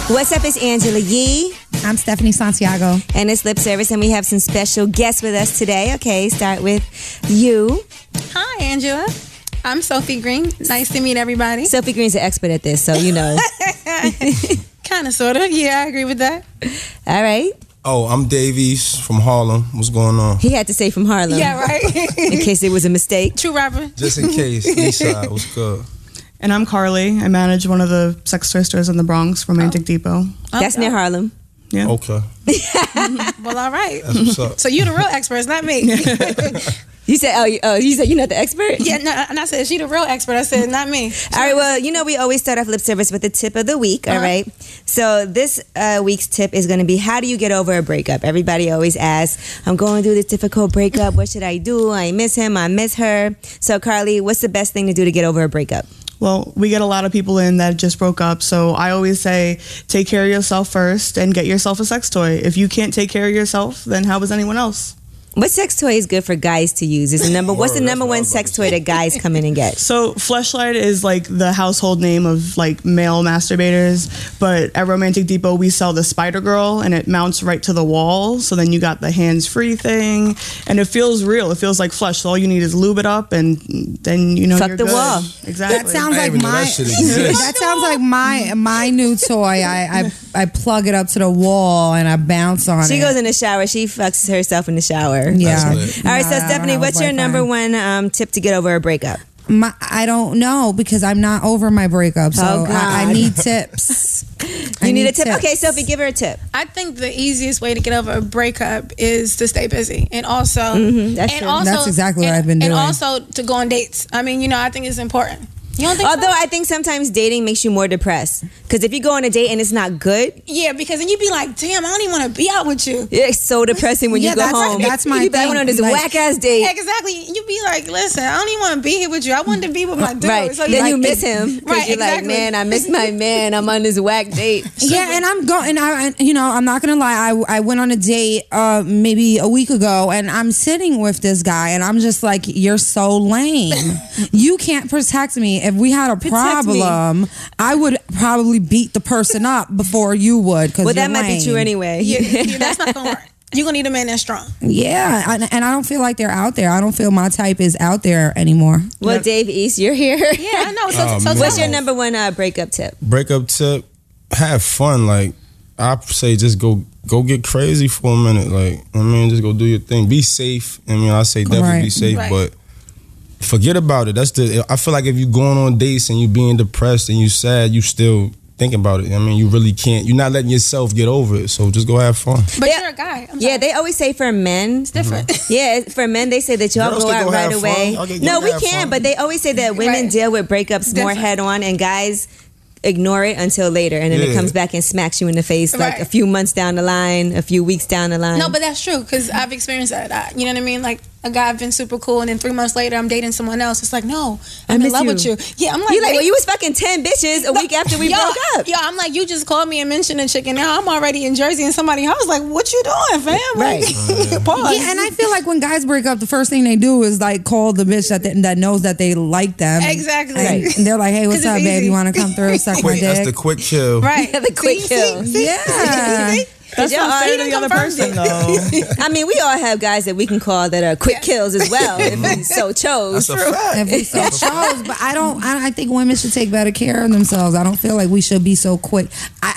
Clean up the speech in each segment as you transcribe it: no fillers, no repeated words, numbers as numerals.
What's up? It's Angela Yee. I'm Stephanie Santiago. And it's Lip Service, and we have some special guests with us today. Okay, start with you. Hi, Angela. I'm Sophie Green. Nice to meet everybody. Sophie Green's an expert at this, so you know. Kind of, sort of. Yeah, I agree with that. All right. Oh, I'm Davies from Harlem. What's going on? He had to say from Harlem. Yeah, right. In case it was a mistake. True rapper. Just in case. Eastside, what's good? And I'm Carly. I manage one of the sex toy stores in the Bronx, Romantic Depot. That's near Harlem. Yeah. Okay. Well, all right. That's what's up. So you the real expert, it's not me. You said, you said you're not the expert? Yeah, no, and I said, she the real expert. I said, not me. All right, well, you know, we always start off Lip Service with the tip of the week, all right? So this week's tip is going to be, how do you get over a breakup? Everybody always asks, I'm going through this difficult breakup. What should I do? I miss him. I miss her. So, Carly, what's the best thing to do to get over a breakup? Well, we get a lot of people in that just broke up, so I always say take care of yourself first and get yourself a sex toy. If you can't take care of yourself, then how is anyone else? What sex toy is good for guys to use? What's the number one sex toy that guys come in and get? So Fleshlight is like the household name of like male masturbators, but at Romantic Depot we sell the Spider Girl, and it mounts right to the wall, so then you got the hands-free thing, and it feels real. It feels like flesh, so all you need is lube it up, and then you know fuck you're the good. wall. Exactly. That sounds like that sounds like my new toy. I plug it up to the wall and I bounce on it. She goes in the shower. She fucks herself in the shower. Yeah. All right, so Stephanie, what's your number one tip to get over a breakup? I don't know, because I'm not over my breakup, so Oh, God. I need tips. You need a tip? Okay, Sophie, give her a tip. I think the easiest way to get over a breakup is to stay busy, and also, That's true. That's exactly what I've been doing. and also to go on dates. I mean, you know, I think it's important. You don't think? Although so? I think sometimes dating makes you more depressed. Because if you go on a date and it's not good, Yeah, because then you'd be like, damn, I don't even want to be out with you. it's so depressing when you go home. That's my you be like, I thing. went on this Like- whack-ass date. Exactly. You'd be like, listen, I don't even want to be here with you. I wanted to be with my dude. Right. So Then like, you miss him. Because Right, you're like, exactly. man, I miss my man. I'm on this whack date. Yeah, and I'm going. I'm not gonna lie. I went on a date maybe a week ago, and I'm sitting with this guy, and I'm just like, "You're so lame. You can't protect me. If we had a problem, I would probably beat the person up before you would. Well, that might be true anyway. Yeah, that's not going to work. You're going to need a man that's strong. Yeah, and I don't feel like they're out there. I don't feel my type is out there anymore. Well, Dave East, you're here. Yeah, I know. So What's your number one breakup tip? Breakup tip, have fun. Like, I say just go get crazy for a minute. Like, I mean, just go do your thing. Be safe. I mean, I say definitely be safe, Right. but forget about it. I feel like if you going on dates and you being depressed and you sad, you still think about it. I mean, you really can't. You're not letting yourself get over it. So just go have fun. But Yeah. you're a guy. I'm Yeah, sorry. they always say for men. It's different. Yeah, for men, they say that y'all Girls go can out go right have away. fun. Okay, No, go we have can, fun. but they always say that women Right. deal with breakups more Different. head on, and guys ignore it until later, and then it Yeah. comes back and smacks you in the face like Right. a few months down the line, a few weeks down the line. No, but that's true because I've experienced that. You know what I mean? Like a guy I've been super cool, and then 3 months later I'm dating someone else. It's like, no, I'm in miss love you. with you. Yeah, I'm like, you like, wait. well, you was fucking 10 bitches a week after we broke up. Yeah, I'm like, you just called me and mentioned a chick, and now I'm already in Jersey and somebody else. Like, what you doing, fam? Right. Like, pause. Yeah, and I feel like when guys break up, the first thing they do is like call the bitch that knows that they like them. Exactly. And they're like, "Hey, what's 'Cause up, it's babe? easy. You want to come through, suck my That's dick?" the quick kill. Right. The quick kill. Yeah. That's y'all not fair to already the other confirmed person, though. I mean, we all have guys that we can call that are quick kills as well, if we so chose. That's a fact. If we so chose, but I think women should take better care of themselves. I don't feel like we should be so quick.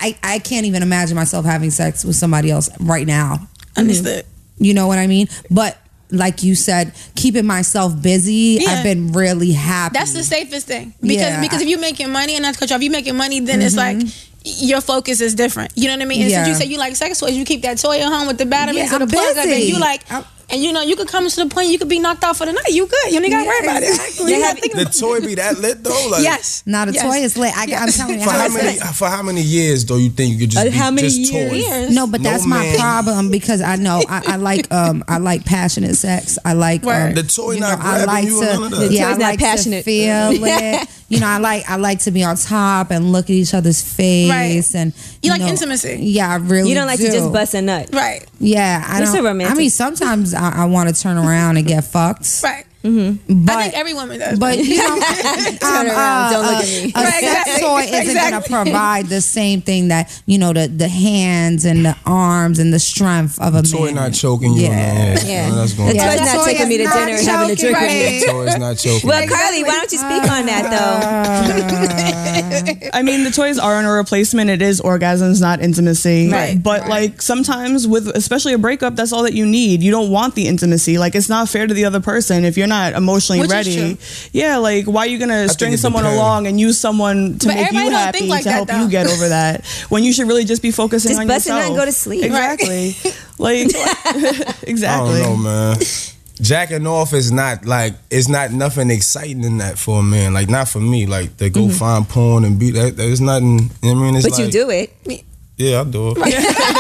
I can't even imagine myself having sex with somebody else right now. Understood. You know what I mean? But like you said, keeping myself busy, Yeah. I've been really happy. That's the safest thing Yeah. because if you're making money, and not to cut you off, you making money, then it's like your focus is different. You know what I mean? And Yeah. since you say you like sex toys, you keep that toy at home with the batteries Yeah, and the I'm plug up, and busy. you like. And you know, you could come to the point you could be knocked out for the night. You good. You ain't got to worry about it. exactly. You gotta think The toy be that lit though? Like, Yes. Not a Yes. toy is lit. I'm telling you. For how many years though you think you could just How be many just years? toys? No, but No that's my man. problem because I know I like passionate sex. I like The toy not I grabbing like you and none of to that. yeah, I toy's not like passionate. to feel it. You know, I like to be on top and look at each other's face Right. and You like know, intimacy. Yeah, I really. You don't like do. to just bust a nut. Right. Yeah, I You're so don't. romantic. I mean, sometimes I want to turn around and get fucked. Right. But, I think every woman does. but you know, Turn around. Don't look at me. A Right, sex exactly. toy isn't going to Exactly. provide the same thing that, you know, the hands and the arms and the strength of a Toy man. not choking you. Yeah. Yeah. That's going The to toy's not Toy taking is me to not dinner and having a choking, drink with me. right? Toy is not choking. Well, Carly, why don't you speak on that though? I mean, the toys aren't a replacement. It is orgasms, not intimacy. Right. But like sometimes with especially a breakup, that's all that you need. You don't want the intimacy. Like it's not fair to the other person if you're not emotionally Which is ready. true. Yeah, like why are you gonna string it someone depends. along and use someone to But make you everybody don't happy think like to that, help though. you get over that when you should really just be focusing Just on bust a nut yourself and go to sleep. Exactly. Like exactly. I don't know, man. Jacking off is not like it's not nothing exciting in that for a man. Like not for me. Like to go find porn and beat that. There's nothing. You know what I mean? It's But you like, do it. Yeah, I do it.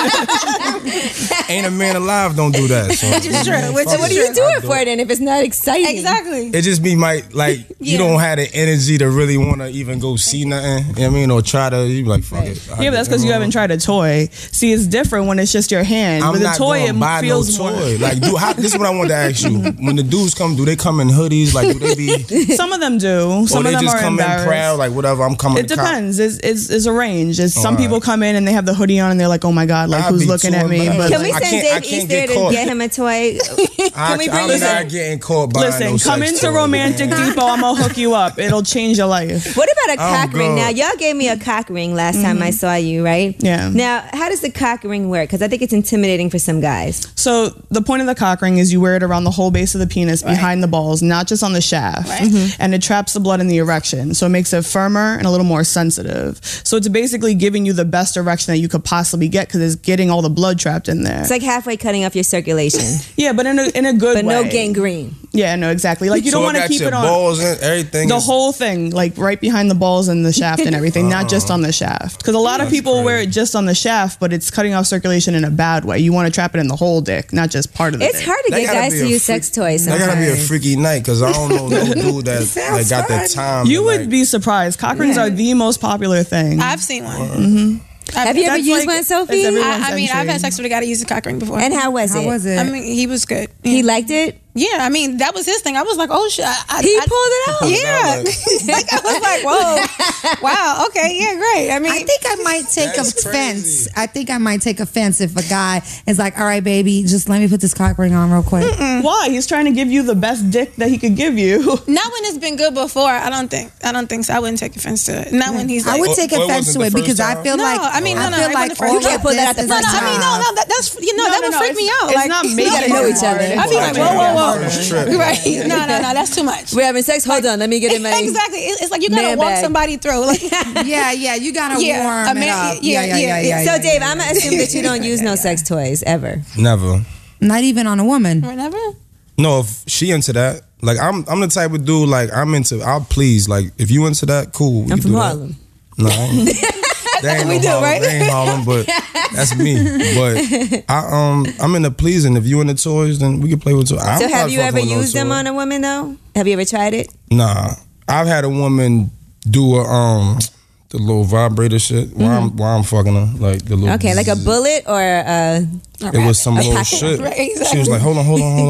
Ain't a man alive don't do that. So, Which is true. Which So is what do true. you do it for then if it's not exciting? Exactly. It just be like you Yeah. don't have the energy to really want to even go see nothing. You know what I mean? Or try to. You be like fuck it. Yeah, but that's because you haven't tried a toy. See, it's different when it's just your hand. I'm With a not toy, gonna buy it feels no more. toy. Like, this is what I wanted to ask you. When the dudes come, do they come in hoodies? Like, do they be? Some of them do. Some Or they of them just are come in embarrassed. proud? Like, whatever. I'm coming. It to cop. depends. It's a range. Some Alright. people come in and they have the hoodie on and they're like, oh my god, like I'd who's be looking too at me? embarrassed. But Can we I send can't- I Dave can't Easter get to caught. get him a toy? I'm bring not this getting caught by listen, no come sex into toy, Romantic man. Depot. I'm gonna hook you up. It'll change your life. What about a cock ring? good. Now, y'all gave me a cock ring last time I saw you, right? Yeah. Now, how does the cock ring work? Because I think it's intimidating for some guys. So the point of the cock ring is you wear it around the whole base of the penis, behind the balls, not just on the shaft, and it traps the blood in the erection. So it makes it firmer and a little more sensitive. So it's basically giving you the best erection that you could possibly get because it's getting all the blood trapped in there. It's like halfway cutting off your circulation, Yeah, but in a good but way. no gangrene. Yeah, no, exactly. Like you So don't want to got keep your it on balls and everything. the is- whole thing, like right behind the balls and the shaft and everything, not just on the shaft. Because a lot of That's people wear it crazy. just on the shaft, but it's cutting off circulation in a bad way. You want to trap it in the whole dick, not just part of the It's dick. hard to That get gotta guys be to a use freak- sex toys That gotta be a sometimes. freaky night because I don't know no dude that like, got the time. You to, would like, be surprised. Cock rings Yeah. are the most popular thing. I've seen one. Have you ever That's used like- one, Sophie? that's everyone's I mean, I've entry. had sex with a guy that used a cock ring before. And how was How it? was it? I mean, he was good. He liked it? Yeah, I mean, that was his thing. I was like, oh shit. He pulled it out? Yeah. Like, I was like, whoa. Wow. Okay. Yeah, great. I mean, I think I might take That's offense. crazy. I think I might take offense if a guy is like, all right, baby, just let me put this cock ring on real quick. Why? He's trying to give you the best dick that he could give you. not when it's been good before. I don't think so. I wouldn't take offense to it. Not when he's like, I would take Or it offense wasn't to the it because first I time? feel No, like I mean, no, I no, feel it like wasn't the first all time. of Pull that out this the is first I mean, time. no, that's that would freak me out. It's Like, not no, making gotta it know each hard. other. I'd be like, whoa. First trip. Right? No, that's too much. We're having sex? Hold on, let me get in my... Exactly. It's like you gotta Man walk bag. somebody through. Like, yeah, you gotta Yeah, warm I mean, it up. yeah. So, Dave, I'm going to assume that you don't use no sex toys ever. Never. Not even on a woman. whenever. No, if she into that, like I'm the type of dude like I'm into. I'll please like if you into that, cool. we I'm can from do that. Harlem. No, I ain't. That ain't we no do, Harlem. right? That ain't Harlem, but that's me. But I'm into pleasing. If you into toys, then we can play with toys. I'm So not have you fucking ever with no used them toy. on a woman, though? Have you ever tried it? Nah, I've had a woman do the little vibrator shit while I'm fucking her, like the little. Okay, like a bullet or It was some little packet. shit. Right, She exactly. was like, hold on.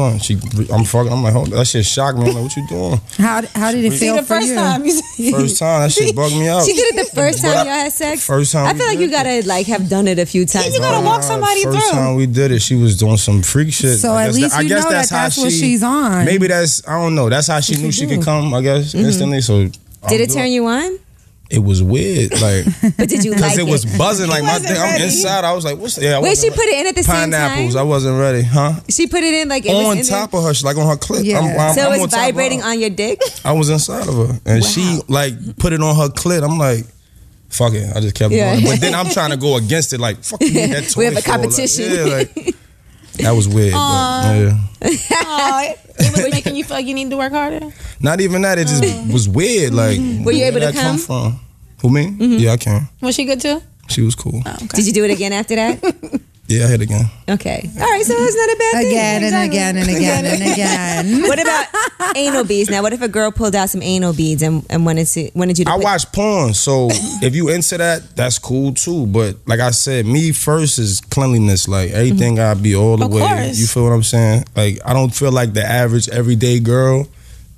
I'm fucking. I'm like, hold on. That shit shocked me. I'm like, what you doing? How did it feel The for first you? time you First time, that shit bugged me out. She did it the first time y'all had sex? First time I we feel like did you gotta like have done it a few times. you gotta walk somebody First through. time we did it, she was doing some freak shit. So I at guess least I you guess know that's that how that's what she's on. Maybe that's I don't know. That's how she knew she could come. I guess instantly. So Did it turn you on? It was weird, like But did you because like it was buzzing. Like my wasn't thing, I'm ready. inside. I was like, what's yeah? I Wait, wasn't she put it in at the same pineapples. time? I wasn't ready, huh? She put it in like it was On in top of her, she like on her clit. Yeah. So I'm it on was top of her. vibrating on your dick? I was inside of her, and she like put it on her clit. I'm like, fuck it. I just kept Yeah. going. But then I'm trying to go against it. Like, fuck you. Need that toy We have a for? Like, competition. yeah, like, that was weird. But, yeah. Aw, it was making you feel like you need to work harder. Not even that. It just was weird. Like, Were you able where to that come come? from? Who me? Yeah, I can. Was she good too? She was cool. Oh, okay. Did you do it again after that? Yeah, I hit again. Okay. All right, so it's not a bad thing. Again and Exactly. again and again and again. What about anal beads? Now, what if a girl pulled out some anal beads and wanted you to I put- watch porn, so if you into that, that's cool too. But like I said, me first is cleanliness. Like everything gotta be all the Of way. course. You feel what I'm saying? Like I don't feel like the average everyday girl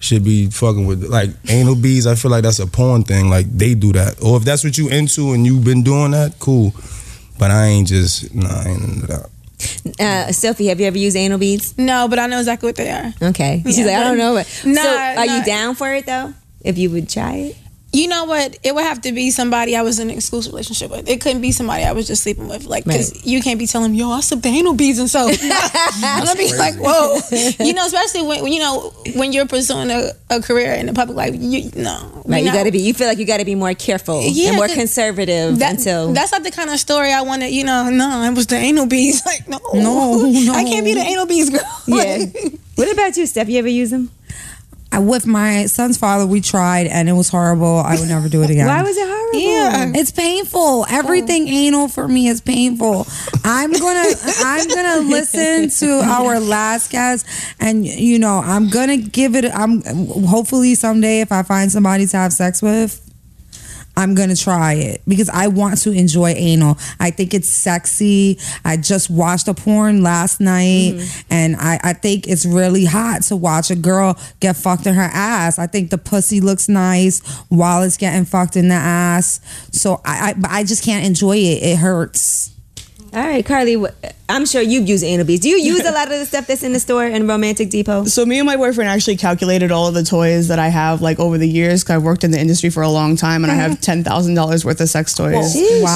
should be fucking with. Like anal beads, I feel like that's a porn thing. Like they do that. Or if that's what you into and you've been doing that, cool. But I ain't into that. Sophie, have you ever used anal beads? No, but I know exactly what they are. Okay. She's Yeah, like, I don't know. Nah, So are you nah. down for it though? If you would try it? You know what? It would have to be somebody I was in an exclusive relationship with. It couldn't be somebody I was just sleeping with. Like, because you can't be telling me, yo, I slipped the anal beads and so. I'm gonna be like, whoa. You know, especially when you're pursuing a career in the public life, Right, you feel like you gotta be more careful and more conservative until that's not the kind of story I wanted, no, it was the anal beads. Like, no. I can't be the anal beads girl. Yeah. What about you, Steph? You ever use them? With my son's father, we tried and it was horrible. I would never do it again. Why was it horrible? Yeah. It's painful. Everything anal for me is painful. I'm gonna listen to our last guest, and I'm gonna give it. Hopefully someday if I find somebody to have sex with, I'm gonna try it because I want to enjoy anal. I think it's sexy. I just watched a porn last night, and I think it's really hot to watch a girl get fucked in her ass. I think the pussy looks nice while it's getting fucked in the ass. So I just can't enjoy it. It hurts. All right, Carly, I'm sure you've used anal beads. Do you use a lot of the stuff that's in the store in Romantic Depot? So me and my boyfriend actually calculated all of the toys that I have like over the years because I've worked in the industry for a long time and I have $10,000 worth of sex toys. Wow.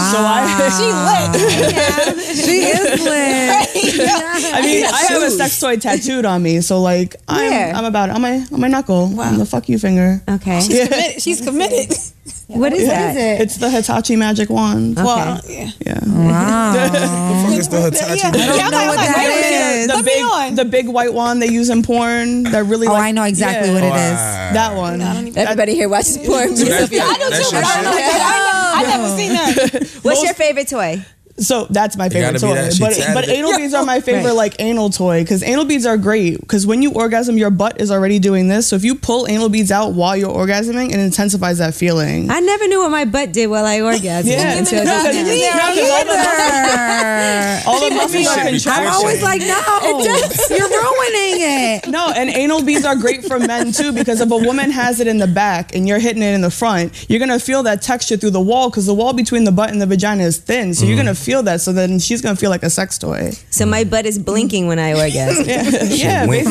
So She is lit. I mean, I have a sex toy tattooed on me, so like I'm about it on my knuckle, on the fuck you finger. Okay. She's committed. What is that? It's the Hitachi magic wand. Well, Yeah. Wow. Fuck is the Hitachi? I don't know what that is. The big white wand they use in porn. That really. I know exactly what it is. That one. Everybody here watches porn. I do too, but I don't know that. I never seen that. What's your favorite toy? So that's my favorite gotta be toy. that. She But tatted it. anal beads are my favorite like anal toy because anal beads are great because when you orgasm, your butt is already doing this. So if you pull anal beads out while you're orgasming, it intensifies that feeling. I never knew what my butt did while I orgasmed. Yeah, until no, just 'cause now. all the muscles are contracting. I'm always like, no, you're ruining it. No, and anal beads are great for men too because if a woman has it in the back and you're hitting it in the front, you're gonna feel that texture through the wall because the wall between the butt and the vagina is thin. So you're gonna feel that. So then she's gonna feel like a sex toy. So my butt is blinking when I orgasm. Yeah, wink.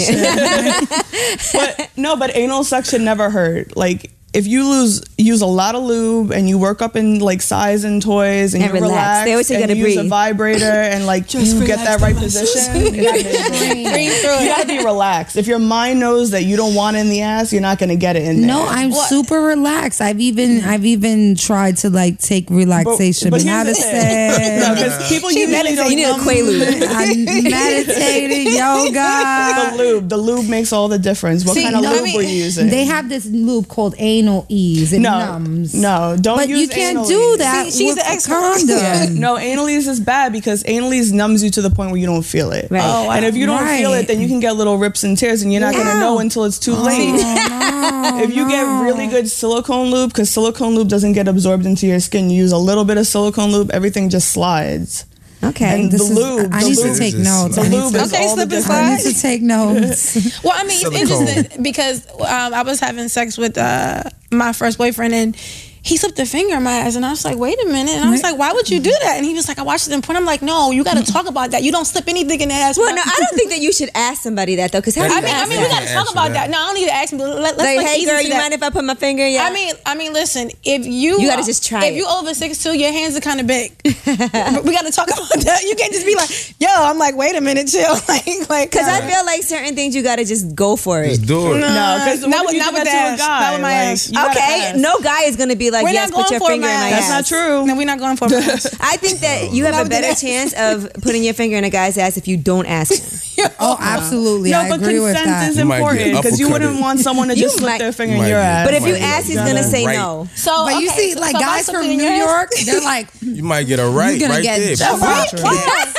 Fast. But anal sex should never hurt. Like if you use a lot of lube and you work up in like size and toys and you relax. relax They always say you and gotta you use a breathe. vibrator and like you get that right position, you gotta be relaxed. If your mind knows that you don't want it in the ass, you're not gonna get it in there. No, I'm super relaxed. I've even tried to like take relaxation, but not to say. No, because people usually don't You need a Quaalude. I meditated, yoga. The lube makes all the difference. What kind of lube were you using? They have this lube called Anal Ease. It numbs. No, don't But use you can't anal do ease. that she's with the a expert. condom. No, anal ease is bad because anal ease numbs you to the point where you don't feel it. Right. Oh, And if you don't feel Right. it, then you can get little rips and tears and you're not going to know until it's too late. If you get really good silicone lube, because silicone lube doesn't get absorbed into your skin, you use a little bit of silicone lube, everything just slides. Okay. And the lube. I need to take notes. The I need lube to- is all the slip and difference. I need to take notes. Well, I mean, it's interesting because I was having sex with my first boyfriend and he slipped a finger in my ass and I was like, wait a minute. And I was like, why would you do that? And he was like, I watched it in porn. I'm like, no, you got to talk about that. You don't slip anything in the ass. Well, no, I don't think that you should ask somebody that though, because how do you I ask mean, that? we got to talk about that. No, I don't need to ask him. Let's Like, hey ease girl, into you that. mind if I put my finger in? I mean, listen. If you gotta just try If it. you over 6'2", your hands are kind of big. We got to talk about that. You can't just be like, yo. I'm like, wait a minute, chill. like, Because I feel like certain things you gotta just go for it. Just do it. No, because Not with the ass. Not with my ass. Okay, no guy is gonna be like, We're yes, not put your going for finger in my my ass. That's not true. No, we're not going for it. I think that you have a better chance of putting your finger in a guy's ass if you don't ask him. Oh, absolutely. No, I but agree with consent that. is You might get important because you uppercutted. wouldn't want someone to just You slip might- their finger You in your might ass. But if you Might get ask, he's gonna say right. no. So, But you okay, see, like so if I guys slip from it in New your ass- York, they're like, You might get a right you're gonna right get there. just Right? right.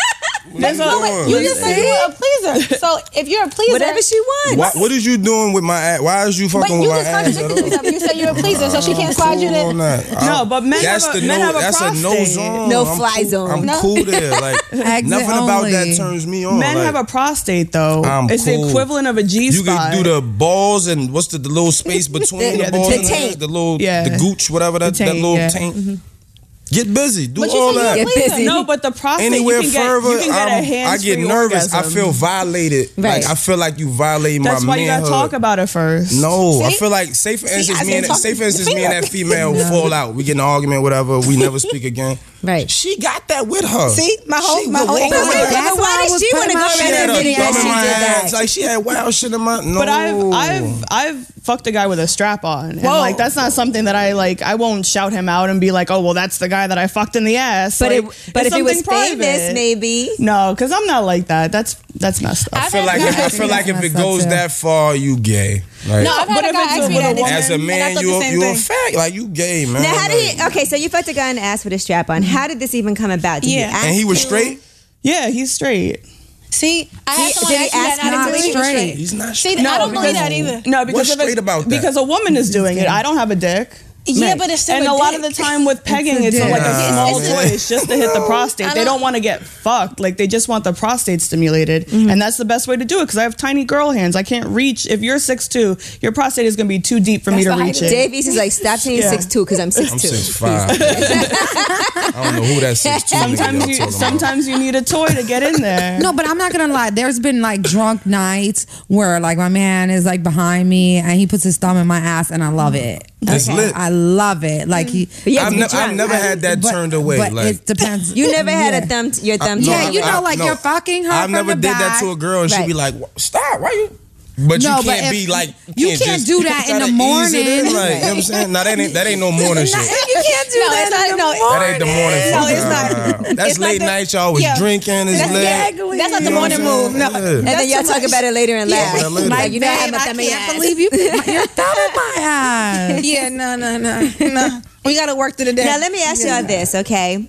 There's a- You just said you were a pleaser. So if you're a pleaser, Whatever she wants. What is you doing with my ass? Why is you but fucking you with my just ass? contradicted yourself. You said you're a pleaser, so she can't slide you Cool on there. that. No, but men that's have a- the men no. have a That's a no prostate. zone. No I'm fly cool. zone. I'm No. cool there. Like Exit nothing about that only. turns me on. Men like, have a prostate though. It's cool. the equivalent of a G You spot. can do the balls and what's the little space between Yeah, the the balls taint. and the ass, the little Yeah. the gooch, whatever that taint, little yeah. taint. Get busy. Do But you all said that. you're a Get pleaser. busy. No, but the prostate Anywhere you can further, get, you can get a I hands-free get nervous. orgasm. I feel violated. Right. Like I feel like you violating my That's why you gotta manhood. talk about it first. No, I See? feel like say for instance, I me and said say for instance, talk- me and that female fall out. We get in an argument, whatever. We never speak again. Right. She got that with her. See, my whole She my would whole walk angle. around. But That's why why I does was she want to putting go my She around had and a admitting thumb that in she my did ass. that? Like she had wild shit in my. No. But I've fucked a guy with a strap on, and Whoa. like that's not something that I like. I won't shout him out and be like, "Oh, well, that's the guy that I fucked in the ass." But like, but it's if it was something famous, private. maybe. No, because I'm not like that. That's messed up. I feel like I've had I feel like if it messed up goes too. that far, you gay. Like, No, I've had But a if guy it's ask me with a that. woman- as a and I man, thought the you same a thing. fact. Like you gay, man. Now, how did Like- he? Okay, so you fucked a guy in the ass with a strap on. How did this even come about? Did you Yeah. ask And he was him? straight. Yeah, he's straight. See, I had someone did he ask me that, ask and I not didn't believe he was straight? straight. He's not See, straight. I don't believe because- that either. No, because What's if it- straight about that? Because a woman is doing it. I don't have a dick. Yeah, but it's still and a lot of the time with pegging, it's dick. like a small It's a- toy. It's just to hit the prostate. I They don't- don't want to get fucked. Like they just want the prostate stimulated, and that's the best way to do it. Because I have tiny girl hands. I can't reach. If you're 6'2", your prostate is going to be too deep for me That's to the reach height it. of Dave East is like, stop saying Yeah. 6'2" because I'm 6'2". I'm 6'5". I don't know who that 6'2". Sometimes you need a toy to get in there. No, but I'm not gonna lie. There's been like drunk nights where like my man is like behind me and he puts his thumb in my ass and I love it. It's lit. I love it. Like he. But yeah, I've never had that turned away. But Like it depends. You never had Yeah. a thumb, your thumb. Yeah, turned you away. know, like you're fucking her I from never the did that back. to a girl, and she'd be Right. like, "Stop! Why you?" But No, you but can't if- be like you can't just- do that you in the gotta ease it in, morning. like, you know what I'm saying? Now that ain't no morning shit. You can't do No, that. it's not. in the No, morning. That ain't the morning. No, fuck. it's not. That's It's not late the- night. Y'all was Yeah. drinking. It's That's lit. gagly. That's not the You know what morning I'm move. saying? No. Yeah. And then y'all talk about it later and laugh. Yeah, later. Like, you know, I have Babe, my I thumb in your can't ass. believe you put your thumb in my ass. Yeah, no. We got to work through the day. Now let me ask y'all this, okay?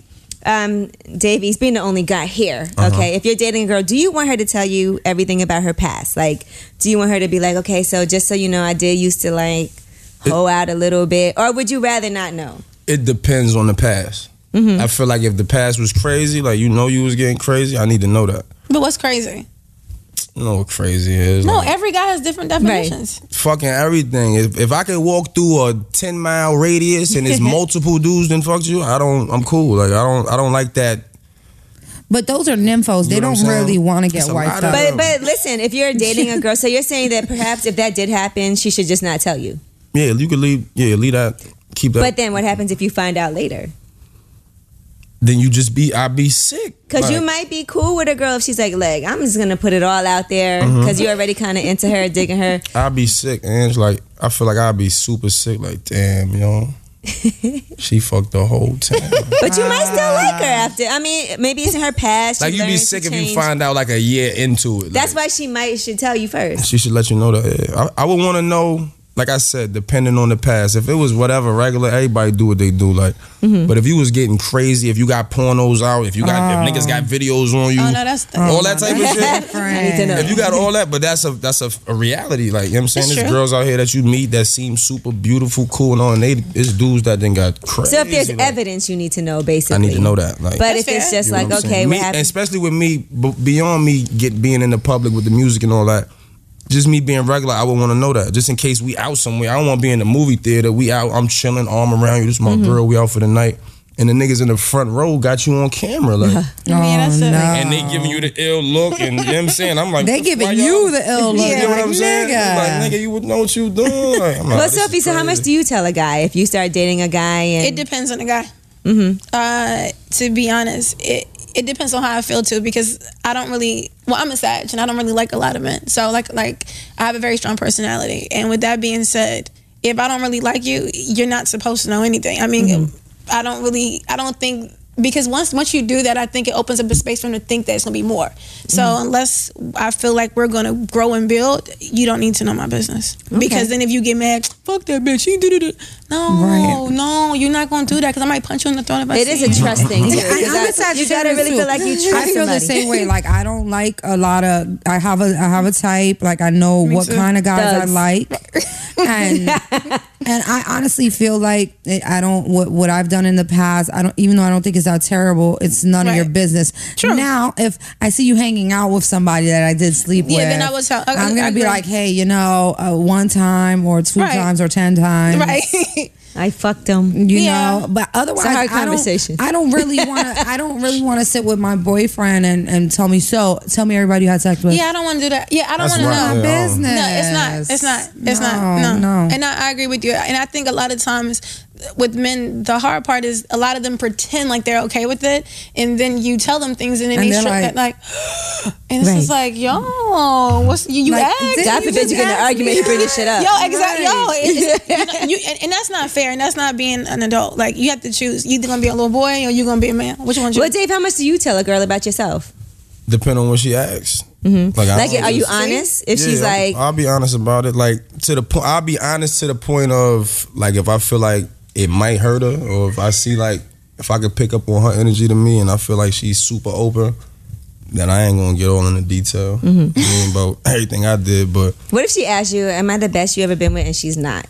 Davey's being the only guy here, okay? If you're dating a girl, do you want her to tell you everything about her past? Like, do you want her to be like, okay, so just so you know, I did used to like hoe out a little bit, or would you rather not know? It depends on the past. I feel like if the past was crazy, like you was getting crazy, I need to know that. But what's crazy? You know what crazy is? No, like, every guy has different definitions. fucking everything. If I could walk through a 10-mile radius and there's multiple dudes that fucked you, I'm cool. Like I don't like that. But those are nymphos. They You know don't what I'm saying? really want to get It's a wiped lot of- up. But listen, if you're dating a girl, so you're saying that perhaps if that did happen, she should just not tell you. Yeah, you could leave. Yeah, leave that. Keep that. But then what happens if you find out later? then I'd be sick. Because you Like, might be cool with a girl if she's like, I'm just going to put it all out there Mm-hmm. because you're already kind of into her, digging her. I'd be sick, and it's like I feel like I'd be super sick. Like damn, she fucked the whole time. But you might still like her after. I mean, maybe it's in her past. Like she you'd be learned to sick if you change. find out like a year into it. That's like, why she should tell you first. she should let you know that. Yeah. I would want to know. Like I said, depending on the past. If it was whatever regular, everybody do what they do. Like, but if you was getting crazy, if you got pornos out, if if niggas got videos on you, Oh, no, that's all that type of shit. I need to know. If you got all that, but that's a reality. Like, you know what I'm saying? It's There's true. girls out here that you meet that seem super beautiful, cool and all, and it's dudes that then got crazy. So if there's like, evidence, you need to know, basically. I need to know that. Like, But That's if it's fair. just you know like, what I'm okay, saying? what Me, and happened? especially with me, beyond me being in the public with the music and all that, just me being regular, I would want to know that. Just in case we out somewhere. I don't want to be in the movie theater. We out, I'm chilling, arm around you. This is my girl, we out for the night. And the niggas in the front row got you on camera. Like, that's it. and they giving you the ill look. And you know what I'm saying? I'm like, They why giving y'all- you the ill look. You know what I'm like, saying? nigga. Like, nigga, you would know what you doing. Like, I'm like, Well, this Sophie, is so how much crazy. do you tell a guy if you start dating a guy? It And depends on the guy. To be honest, it depends on how I feel too, because I don't really, I'm a Sag and I don't really like a lot of men. So like I have a very strong personality, and with that being said, if I don't really like you, you're not supposed to know anything. I mean, I don't think because once you do that, I think it opens up the space for them to think that it's gonna be more. So unless I feel like we're gonna grow and build, you don't need to know my business. Because then if you get mad, fuck that bitch, she did it. No, you're not gonna do that because I might punch you in the throat if I It see is a trust thing too. I'm a Sagittarius You gotta really too. feel like you trust I feel somebody. the same way. Like I don't like a lot of. I have a type. Like I know what kind of guys Thugs. I like, and I honestly feel like I don't. What I've done in the past, I don't. Even though I don't think it's that terrible, it's none of your business. True. Now, if I see you hanging out with somebody that I did sleep with, then I would tell. I'm gonna be agree. like, hey, one time or two times or 10 times, Right. I fucked them. you Yeah. know, but otherwise, It's a hard conversation. I don't really want to sit with my boyfriend and tell me everybody you had sex with. Yeah, I don't want to do that. Yeah, I don't That's want to right. know. Yeah. Business. No, it's not. No. And I agree with you. And I think a lot of times with men, the hard part is a lot of them pretend like they're okay with it, and then you tell them things, and then And they they're strip like- that and it's just like, yo, what's you Like, asked? did God you forbid just you get in an ask argument, me? you bring this shit up. Yo, exactly. And that's not fair, and that's not being an adult. Like you have to choose. You either gonna be a little boy or you gonna be a man. Which one? Well, Dave, how much do you tell a girl about yourself? Depending on what she asks. Like, don't are you just- honest? If Yeah, she's like, I'll be honest about it. Like to the point, I'll be honest to the point of like if I feel like it might hurt her, or if I see like if I could pick up on her energy to me, and I feel like she's super open, then I ain't gonna get all in the detail about everything I did. But what if she asks you, "Am I the best you ever been with?" and she's not?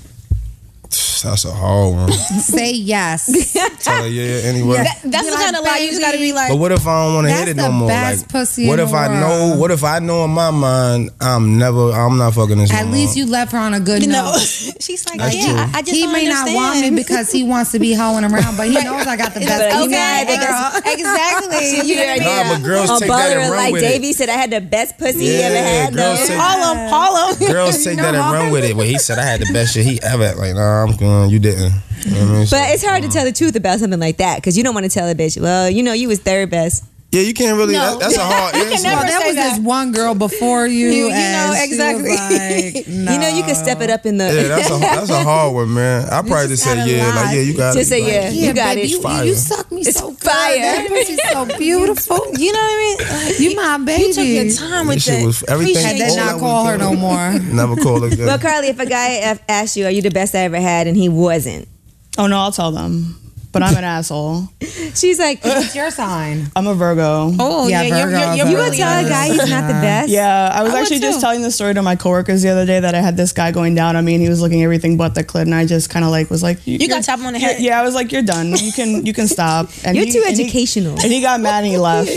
that's a hard one. Say yes. Tell her yeah anyway. That's the Be kind of lie you just gotta be like. But what if I don't want to hit That's it no the more? best Like, pussy what in if the I know? world. What if I know in my mind I'm not fucking this? At no least more. you left her on a good No, note. she's like, That's yeah, true. I just He don't may not want me understand. because he wants to be hoeing around, but he knows I got the best. But pussy. you mad because- Exactly. You know what I mean? Nah, but girls On take that Baller and run like with it. Davey said, I had the best pussy he Yeah, ever had. girls though. say- Harlem. Girls take that and run with it. Well, he said I had the best shit he ever. Like, nah, I'm going. You didn't. You know what I mean? But it's hard to tell the truth about something like that because you don't want to tell a bitch, well, you was third best. Yeah, you can't really. No. That's a hard You can answer. never Well, there say was that. this one girl before you. You know, and she exactly. was like, no. You can step it up in the. Yeah, that's a hard one, man. I probably just said gotta yeah, lie. like yeah, you got it. Just say Like, yeah. You got baby, it. Fire. You suck me It's so good. fire. That pussy's so beautiful. You know what I mean? You my baby. You took your time with This shit that. was everything. And then all not that call was her good. no more. Never call her again. Well, Carly, if a guy asked you, "Are you the best I ever had?" and he wasn't, Oh no, I'll tell them. But I'm an asshole. she's like, What's your sign? I'm a Virgo. Oh, Yeah, yeah, Virgos you're "You are would tell a guy he's not the best?" Yeah, I was I would actually just too. telling the story to my coworkers the other day that I had this guy going down on me and he was looking everything but the clit, and I just kind of like was like, You got tap him on the head. Yeah, I was like, you're done. You can stop. And You're too and educational. And he got mad and he left.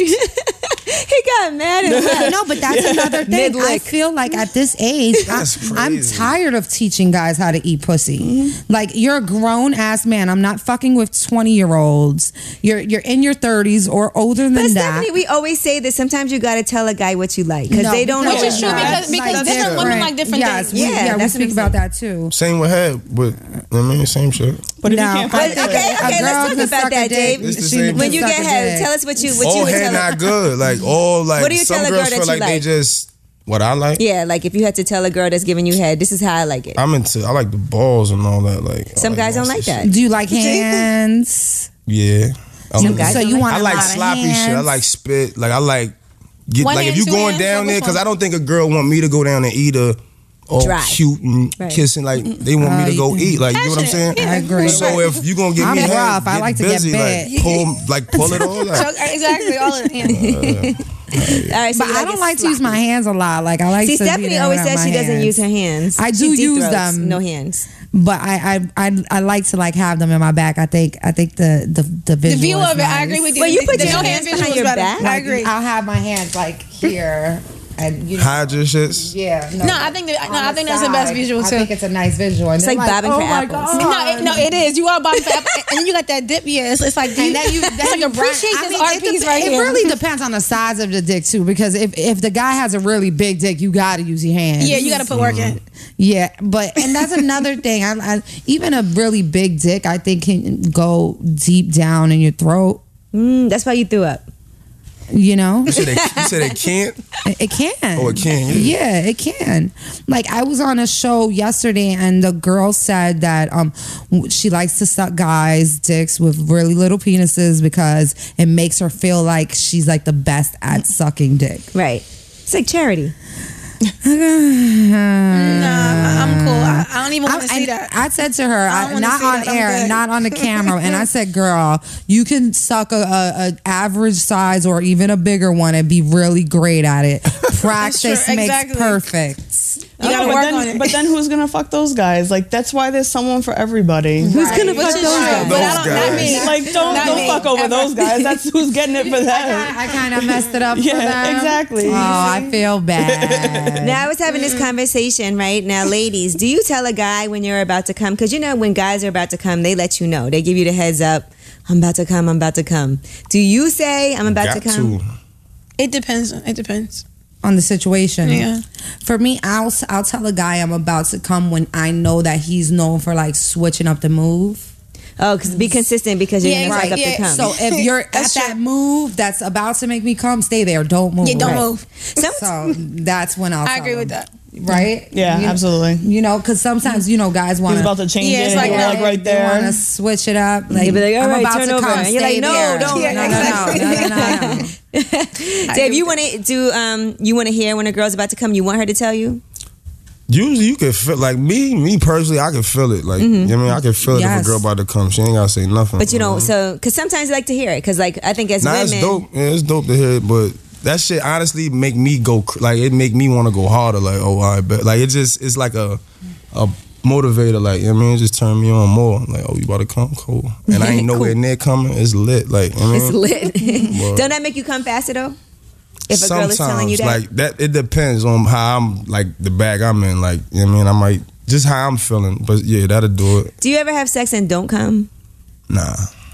He got mad and left. No, but that's another thing. I Mid-lick. feel like at this age, That's I'm crazy. tired of teaching guys how to eat pussy. Like you're a grown ass man. I'm not fucking with 20-year-olds. You're in your 30s or older than But that. Stephanie, we always say that sometimes you got to tell a guy what you like because No, they don't know. Which is true That's because like different women like different yes, things. we, Yeah, yeah, we that's what speak I'm about that too. Same with head, but I mean, same shit. But if No, you can't but- find Okay, it, okay, A girl let's talk can about suck a that, dick. Dave. It's the She same can When you suck get a head, dick. tell us what you All would head tell a not good. Like all like What do you some tell a girls girl that feel you like they like? just what I like. Yeah, like if you had to tell a girl that's giving you head, this is how I like it. I like the balls and all that. Like Some guys don't like that. Do you like hands? Yeah. Some guys So don't you like want I a like lot of sloppy shit. I hands? like spit. Like I like get One like if hand, you two going hands, down or there which because one? I don't think a girl want me to go down and eat her all Dry. cute and Right. kissing. Like they want me to go eat. Like you know what I'm saying? Passionate, I agree. So if you gonna give I'm me head, rough. I get like to get busy, bit. like pull it all. Like, Exactly, all of it. Yeah. All right, so But you I it don't like to use sloppy. my hands a lot. Like I like See, to be Stephanie there always without says my she doesn't hands. use her hands. I She do deep use throats, them. No hands. But I like to like have them in my back. I think the The visual view is of it, I nice. agree with you. Well, you put The your no hands hand behind visual your is better. back? I agree. I'll have my hands like here, and you know, hide your shits. yeah. No, I think that, on I the think that's the best side. visual I too. think it's a nice visual. And It's they're like bobbing for oh my apples. God. No, it is. You are bottom for apple, and then you got that dip. Yeah, it's like And then you, it's like appreciate this art piece right it here. really depends on the size of the dick too, because if the guy has a really big dick, you got to use your hands. Yeah, you got to put work in. Yeah, and that's another thing. I even a really big dick, I think, can go deep down in your throat. That's why you threw up. You know? You said it can't? It can. Oh, it can, Yeah, it can. Like, I was on a show yesterday and the girl said that she likes to suck guys' dicks with really little penises because it makes her feel like she's like the best at sucking dick. Right. It's like charity. Nah, I'm cool. I don't even want to see that. I said to her, I don't wanna not see on that. I'm air, good. not on the camera, and I said, girl, you can suck a average size or even a bigger one and be really great at it. Practice true, makes exactly. perfect. You gotta but work then, on it. But then who's gonna fuck those guys? Like that's why there's someone for everybody. Who's gonna Which fuck is those true, guys? but I Those don't. Not guys. me. Like don't Not me, fuck over ever. those guys. That's who's getting it for them. I kind of messed it up for Yeah, them. exactly. Oh, I feel bad. Now I was having this conversation, right? Now, ladies, do you tell a guy when you're about to come? Because you know when guys are about to come, they let you know. They give you the heads up. I'm about to come. I'm about to come. Do you say I'm about to Got come? to. It depends. It depends. On the situation. Yeah. For me, I'll tell a guy I'm about to come when I know that he's known for like switching up the move. Oh, because be consistent because you're Yeah, gonna right, suck up yeah. the cum. So if you're at That's that true. move that's about to make me come, stay there. Don't move. Yeah, don't Right. move. So that's when I'll I tell agree him. with that. Right? Yeah, You know- absolutely. You know, because sometimes, you know, guys want He's about to change Yeah, it. it's And like, you're no, like right They want there. to switch it up. Like, You'd be like, all I'm right, about turn to over. come. And you're Stay like, no, there. don't. Yeah, No. Dave, you want to do? You want to hear when a girl's about to come? You want her to tell you? Usually you can feel like me personally, I can feel it. Like you know what I mean, I can feel it if Yes. a girl about to come. She ain't gotta say nothing. But you know, so because sometimes I like to hear it. Because like I think as nah, women, it's dope. Yeah, it's dope to hear it, but that shit honestly make me go like it make me want to go harder. Like I bet like it's like a motivator. Like you know what I mean, it just turn me on more. Like you about to come, cool. And I ain't nowhere near coming. It's lit. Like you know what I mean? it's lit. Don't that make you come faster though? If a girl is telling you that, like that, it depends on how I'm like the bag I'm in. Like you know what I mean, I might just how I'm feeling. But yeah, that'll do it. do you ever have sex and don't come? Nah,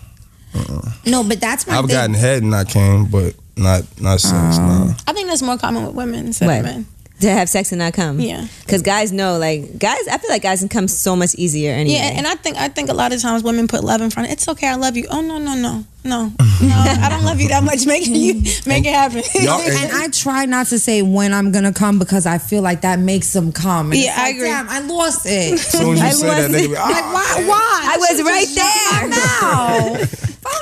No, but that's my I've thing. gotten head and I came, but not sex. Nah. I think that's more common with women instead of What? men. To have sex and not come? Yeah. Because guys know, like guys, I feel like guys can come so much easier anyway. Yeah, and I think a lot of times women put love in front. It's okay, I love you. Oh no, I don't love you that much. Make it happen. Y'all- And I try not to say when I'm gonna come because I feel like that makes them come. And Yeah, it's I like, agree. Damn, I lost it. As soon as you say that, nigga be Why? I was right there. No.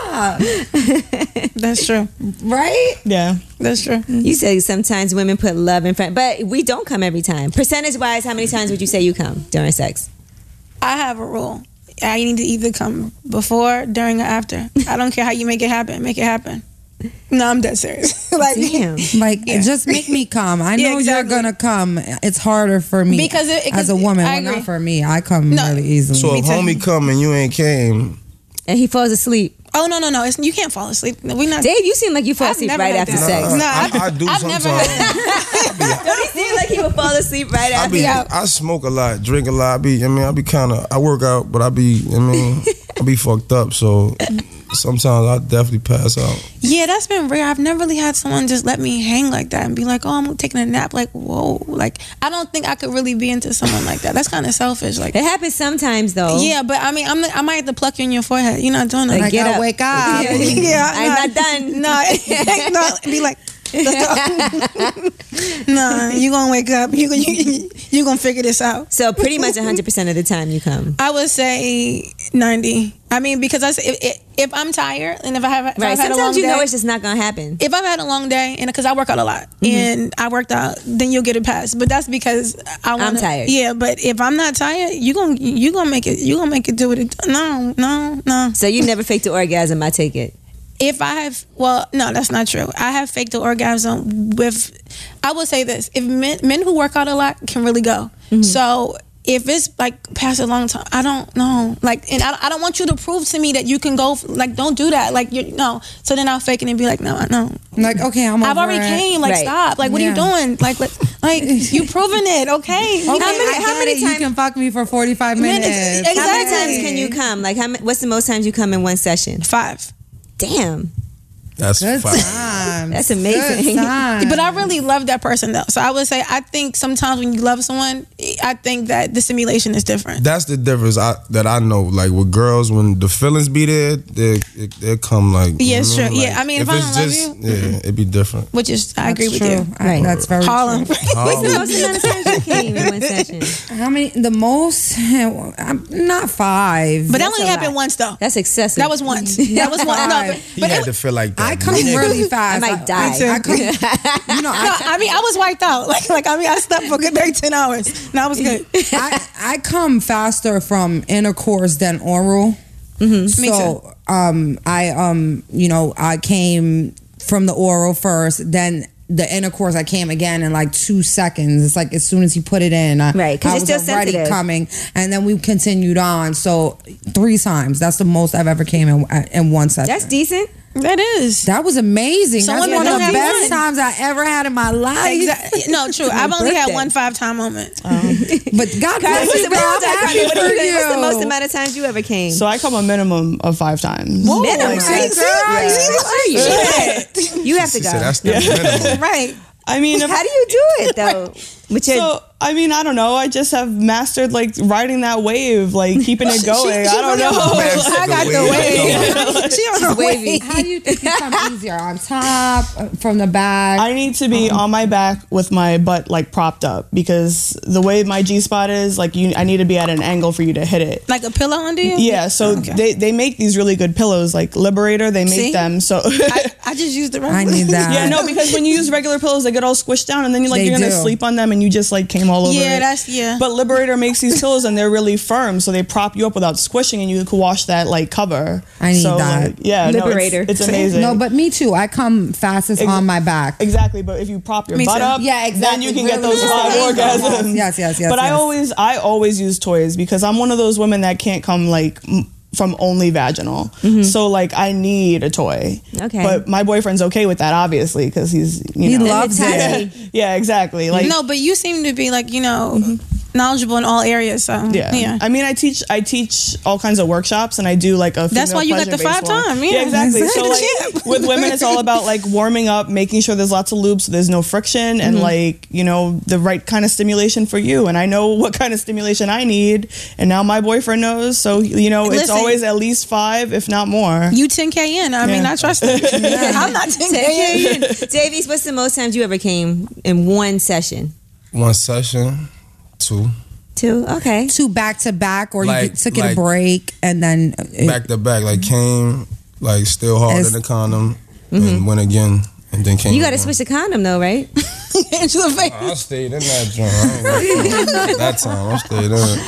Fuck. That's true. Right? Yeah. That's true. You say sometimes women put love in front, but we don't come every time. Percentage wise, how many times would you say you come during sex? I have a rule. I need to either come before, during, or after. I don't care how you make it happen. Make it happen. No, I'm dead serious. Like, Damn. Like, just make me come. I know Yeah, exactly. you're gonna come. It's harder for me Because as a woman. I Well, not agree. for me. I come No. really easily. So if too. homie come and you ain't came, And he falls asleep. Oh no, you can't fall asleep. We're not. Dave, you seem like you fall I've asleep never right had after that. sex. No, I do I've sometimes. never had Don't he seem like he would fall asleep right after? I smoke a lot, drink a lot. I be kind of, I work out, but I be fucked up. So sometimes I definitely pass out. Yeah, that's been rare. I've never really had someone just let me hang like that and be like, "Oh, I'm taking a nap." Like, whoa. Like, I don't think I could really be into someone like that. That's kind of selfish. Like, It happens sometimes though. yeah, but I mean, I might have to pluck you in your forehead. You're not doing that. Like, Like, get I up. wake up. Yeah, I'm not done. No, be like, no, you gonna wake up. You gonna figure this out. So pretty much 100% of the time you come. I would say 90. I mean, because if I'm tired and if I've Right. had a long Sometimes you day, know it's just not gonna happen. if I've had a long day and because I work out a lot and I worked out, then you'll get a pass. But that's because I'm tired. Yeah, but if I'm not tired, you gonna make it do what it. No. So you never faked the orgasm, I take it. If I have, well, no, that's not true. I have faked the orgasm with, I will say this, if men who work out a lot can really go. So if it's like past a long time, I don't know. Like, and I don't want you to prove to me that you can go, like, don't do that. Like, no. So then I'll fake it and be like, no. Like, okay, I've I've already came. Like, Right. stop. Like, what are you doing? Like you proving it. Okay. Okay, How many you times- can fuck me for 45 minutes? Exactly. How many times can you come? Like, what's the most times you come in one session? 5. Damn. That's Good fine. times. That's amazing. Good times. But I really love that person though. So I would say I think sometimes when you love someone, I think that the stimulation is different. That's the difference that I know. Like with girls, when the feelings be there, they come like. Yeah, you know, sure. like, Yeah, I mean, if I it's don't love you, yeah, it'd be different. which is I agree with true. you. Right. That's very Harlem. true. What's the most amount of times you came in one session? How many? The most? I'm not 5. But that That's only a happened lot. once though. That's excessive. That was once. That was one. No, He but had to feel like that. I come really fast. I might die. I come, you know, no, I mean I was wiped out. Like I mean I slept for a good 10 hours. No, I was good. I come faster from intercourse than oral. Me So I came from the oral first, then the intercourse I came again in like 2 seconds. It's like as soon as you put it in, Right, 'cause I you're was still already sensitive. coming, and then we continued on. So 3 times. That's the most I've ever came in one session. That's decent. That is. That was amazing. Someone That's one don't of the have best one. times I ever had in my life. Exactly. No, true. I've only had birthday. one 5-time moment. But God Cardi, bless you, girl. I'm happy what for do you think? you. What's the most amount of times you ever came? So I come a minimum of 5 times. Minimum. See, girl, You have to She go. said that's the minimum. Right. I mean, if, How do you do it though? With your so I mean, I don't know. I just have mastered like riding that wave, like keeping it going. I don't know. I got the way. She on her wavy. way. How do you think you come easier? On top, from the back? I need to be on my back with my butt like propped up because the way my G spot is, like I need to be at an angle for you to hit it. Like a pillow under you? Yeah, so they make these really good pillows, like Liberator. They make See? them so. I just used the regular. I need that. Yeah, no, because when you use regular pillows, they get all squished down, and then They you're gonna do. sleep on them, and you just like came all over. Yeah, it. that's But Liberator makes these pillows, and they're really firm, so they prop you up without squishing, and you can wash that like cover. I need so, that. Like, yeah, Liberator. No, it's amazing. No, but me too. I come fastest on my back. Exactly, but if you prop your Me butt too. up, Yeah, exactly. then you can get Really those just 5 the angle. orgasms. Yes. But yes. I always use toys because I'm one of those women that can't come like from only vaginal. So like I need a toy. Okay. But my boyfriend's okay with that, obviously, because he's He know. loves Tiny. it. Yeah, exactly. Like No, but you seem to be like, knowledgeable in all areas. So yeah. I mean, I teach all kinds of workshops, and I do like a. That's why you got the female 5-time. pleasure-based one. Yeah. Exactly. So Exactly. like with women, it's all about like warming up, making sure there's lots of lube, so there's no friction, and like the right kind of stimulation for you. And I know what kind of stimulation I need, and now my boyfriend knows. So it's Listen. always at least 5, if not more. You 10K in. I mean, Yeah. I trust it. I'm not 10K in. Davies, what's the most times you ever came in one session? One session, 2. 2? Okay. 2 back to back, or you Like- took it a like- break and then Back to back, like came, like still hard As- in the condom, and went again, and then came. You got to again. switch the condom though, right? Angela face. I stayed in that joint. I ain't got that time. I stayed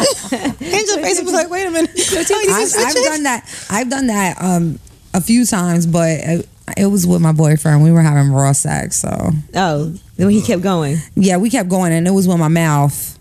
in. Angela face was like, wait a minute. I've done that. I've done that a few times, but it was with my boyfriend. We were having raw sex, so Oh, then he kept going. yeah, we kept going, and it was with my mouth.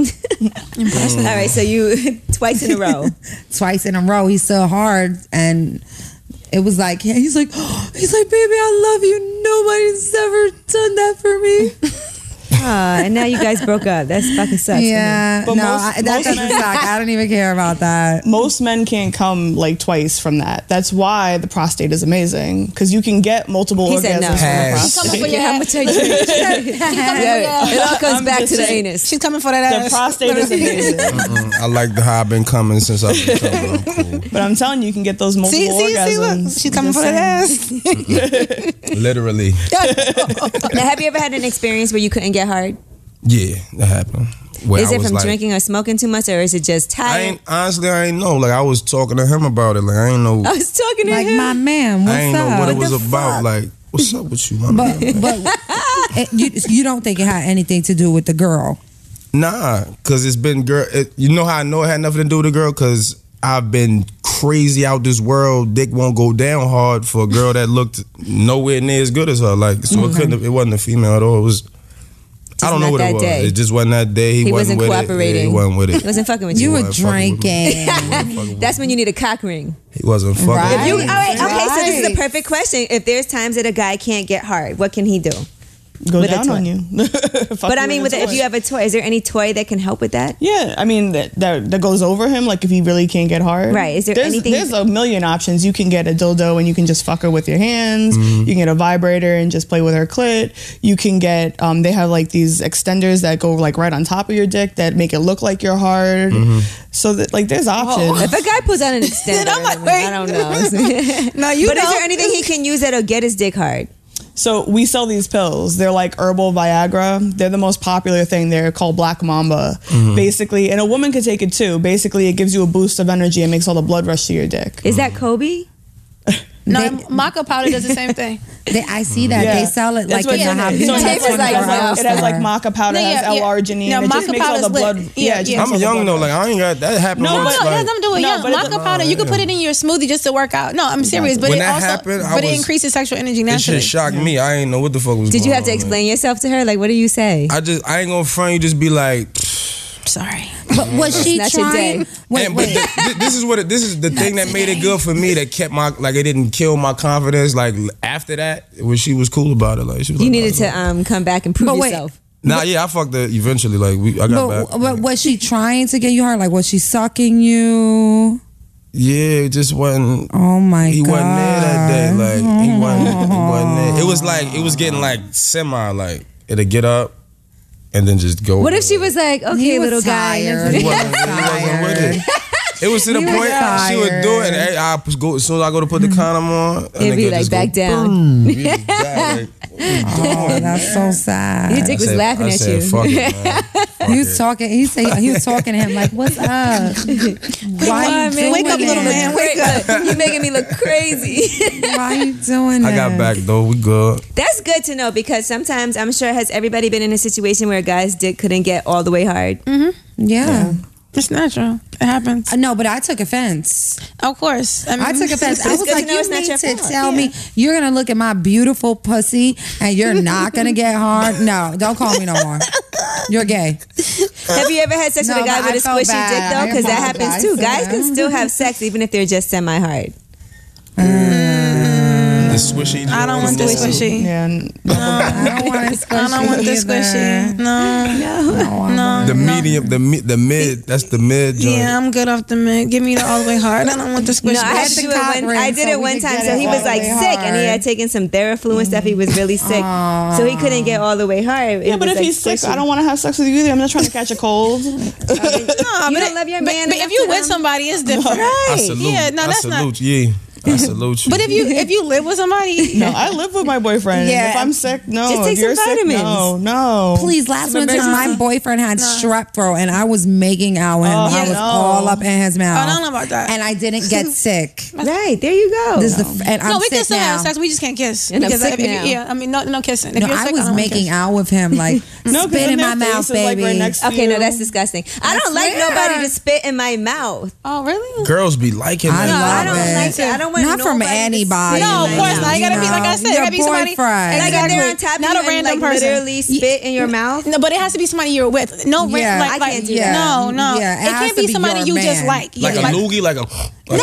All right, so you twice in a row. Twice in a row. He's still hard, and it was like he's like, baby, I love you. Nobody's ever done that for me. And now you guys broke up. That's fucking sucks. Yeah, But no, most that doesn't men- suck. I don't even care about that. Most men can't come like twice from that. That's why the prostate is amazing, because you can get multiple He orgasms said no. from the Pass. prostate. Coming for your How much I drink. Yeah, it all comes I'm back just to the saying. anus. She's coming for that The ass. prostate is amazing. I like the how I've been coming since I've been coming. I'm cool. But I'm telling you, you can get those multiple See, orgasms. look. She's coming Just for saying. that ass. Literally. Now, have you ever had an experience where you couldn't get hard? Yeah, that happened. Where Is I it was from like, drinking or smoking too much, or is it just tired? I ain't know. Like I was talking to him about it. Like I ain't know. I was talking to Like him. my man, what's I ain't up? know what it What was the about. fuck? Like what's up with you, my man? But you don't think it had anything to do with the girl? Nah, cause it's been girl. You know how I know it had nothing to do with the girl? Cause I've been crazy out this world. Dick won't go down hard for a girl that looked nowhere near as good as her. Like so, it wasn't a female at all. It was. I don't know not what it that was. day. It just wasn't that day. He wasn't with cooperating. It. Yeah, he wasn't with it. He wasn't fucking with You you. were wasn't fucking with me. drinking. That's when you need a cock ring. He wasn't fucking. Right. All right, okay, so this is Right. the perfect question. If there's times that a guy can't get hard, what can he do? go With a down toy. on you. But I mean, if you have a toy, is there any toy that can help with that? Yeah, I mean that goes over him. Like if he really can't get hard, Right. Is there anything? There's a million options. You can get a dildo and you can just fuck her with your hands. You can get a vibrator and just play with her clit. You can get they have like these extenders that go like right on top of your dick that make it look like you're hard. So that like there's options. If a guy pulls out an extender, I'm like, wait. I don't know. No, you But know. is there anything he can use that'll get his dick hard? So we sell these pills. They're like herbal Viagra. They're the most popular thing. They're called Black Mamba. Basically, and a woman could take it too. Basically, it gives you a boost of energy and makes all the blood rush to your dick. Is that Kobe? No, maca powder does the same thing. I see that. Yeah. They sell it That's like what in the it is. hobby. So it has, Tape is like, it has like maca powder, Yeah, has yeah. L-arginine. No, it just maca makes all the powder's lit. blood. Yeah, it just yeah. makes all I'm the young blood though. rush. Like I ain't got that happened No, once. No, it like, has nothing to do with No, young. but it Maca does- powder, you could put it in your smoothie just to work out. No, I'm serious. But When it that also, happened, but it was- increases sexual energy this naturally. shit shocked me. I ain't know what the fuck was. Did you going have to on, explain yourself to her? Like, what do you say? I ain't gonna front. You just be like. Sorry. But was she Not your trying? day. Wait, But this is what this is the thing that made it good for me. That kept my it didn't kill my confidence. Like after that, when she was cool about it, like she was. You like, needed to come back and prove But wait. yourself. Nah, yeah, I fucked her eventually. Like I got back. But was she trying to get you hard? Like, was she sucking you? Yeah, it just wasn't. Oh my He god! wasn't there that day. Like he wasn't there. It was like it was getting like semi. Like it'll get up and then just go. What if she was like, okay, He was little guy? tired. He wasn't with it. It was to the He was point she would do it, and I go as soon as I go to put the condom on, and It'd be nigga like, just back go, down. boom. He just died, like, Oh, that's so sad. Your dick was laughing I at said, you. Fuck it, man. Fuck He was it. talking. He was talking to him like, "What's up? Why you doing Wake up, little man. Wake up. You're making me look crazy. Why you doing that?" I got back though. We good. That's good to know because sometimes I'm sure has everybody been in a situation where a guy's dick couldn't get all the way hard? Yeah. It's natural. It happens. No, but I took offense. Of course. I took offense. I It's was good like, to know you it's not mean your to fault. tell me you're gonna look at my beautiful pussy and you're not gonna get hard? No, don't call me no more. You're gay. Have you ever had sex with No, a guy but with a I felt squishy bad. dick though? I Because that happens apologize too. for Guys that. can still have sex even if they're just semi-hard. The swishy. I don't want the squishy. Yeah, I don't want to I don't want the squishy. No. The medium, the mid. That's the mid joint. Yeah, I'm good off the mid. Give me the all the way hard. I don't want the squishy. No, I had to the do it cock one. ring I did so it we one could time. get So it he all was the like way sick, and he hard. had taken some Theraflu and stuff. He was really sick, so he couldn't get all the way hard. yeah, but if he's sick, I don't want to have sex with you either. I'm not trying to catch a cold. No, You but don't love your man But enough if you to, with somebody, it's different. I Right. salute. Yeah, no, I that's not- salute. Yeah, I salute you. But if you live with somebody, No, I live with my boyfriend. Yeah. If I'm sick, no. Just take if you're some sick, vitamins. no. Please, last winter my boyfriend had strep throat and I was making out with him. I was no. all up in his mouth. I don't know about that. And I didn't get sick. Right there, you go. This is and I'm no, we can sick still now. have sex. We just can't kiss. And I'm Because sick if now. yeah, I mean, no kissing. If No, you're I sick, was don't wanna making kiss. out with him like No, 'cause spit in then my their mouth, face is, like, baby. right next to Okay, you. no, that's disgusting. I don't like swear. nobody to spit in my mouth. Oh, really? Girls be liking I that. love I don't it. like that. I don't want Not from nobody to anybody. spit in No, my of course mouth. not. You gotta be like I said. It Your gotta be somebody. boyfriend. Like if they're on top of not you a random and like person. literally spit in your mouth. No, but it has to be somebody you're with. No, Yeah. like, I can't do that. No, Yeah, it it has can't to be be somebody your you just man. like. Like Yeah, a loogie, like a. But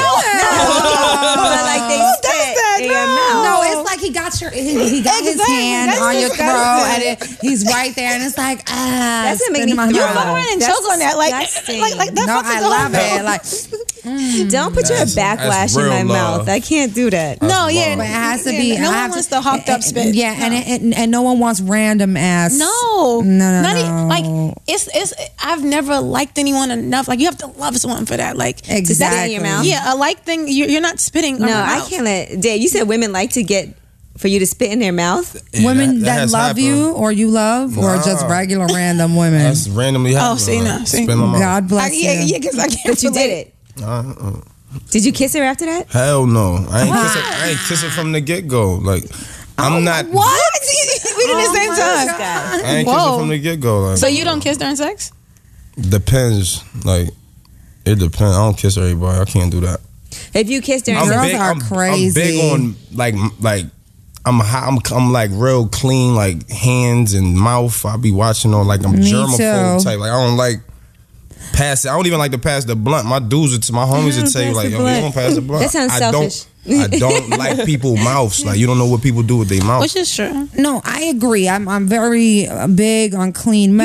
like they spit in your mouth. No, it's like he got his Exactly. hand That's on your disgusting. throat and he's right there and it's like That's what spit make in me my throw mouth. up. Fuck around and That's choke on that, like disgusting. that. No, fucks I with the love whole- it. Like, Don't put your That's backwash in real my love. mouth. I can't do that. No, yeah, but it has to yeah, be. No I one have wants the hawked up spit. Yeah, and no one wants random ass. No, No. Like it's. I've never liked anyone enough. Like you have to love someone for that. Like spit in Exactly. your mouth? yeah, a like thing. You're not spitting. No, on your I mouth. can't let. Dave, you said women like to get for you to spit in their mouth. Yeah, Women that has love happened. you or you love or Nah. just regular random women. That's randomly happened. see, like, now, see. spin my mouth. God bless you. Yeah, because I can't. But you did relate. it. Did you kiss her after that? Hell no. I ain't kissing from the get go. Like I'm not. What? We did the same time. God. I ain't Whoa. kissing from the get go. Like, So you don't kiss during sex? depends. Like it depends. I don't kiss everybody. I can't do that. If you kissed her, Girls are I'm crazy. big on like I'm like real clean, like hands and mouth. I be watching on like I'm Me germaphobe too. type. Like I don't like pass it. I don't even like to pass the blunt. My dudes, my homies would tell you like, yo, you don't pass the blunt. That sounds selfish. I don't like people's mouths. Like, you don't know what people do with their mouth. Which is true. No, I agree. I'm very big on clean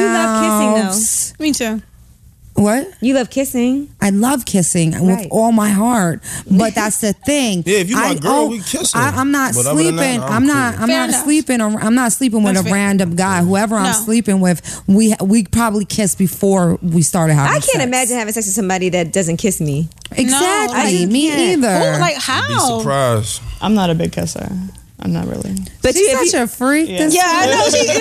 mouths. love kissing, Me too. What? You love kissing. I love kissing Right. with all my heart, but that's the thing. Yeah, if you my girl, we kissing. I'm not But other than sleeping. that, I'm not. cool. I'm Fair not enough. sleeping. I'm not sleeping with That's a fair. random guy. Whoever I'm No. sleeping with, we probably kissed before we started having. I can't sex. imagine having sex with somebody that doesn't kiss me. Exactly. I just Me can't. either. Like Be how? surprised. I'm not a big kisser. I'm not really. But She's if such a freak. Yeah. This Yeah, I know. She's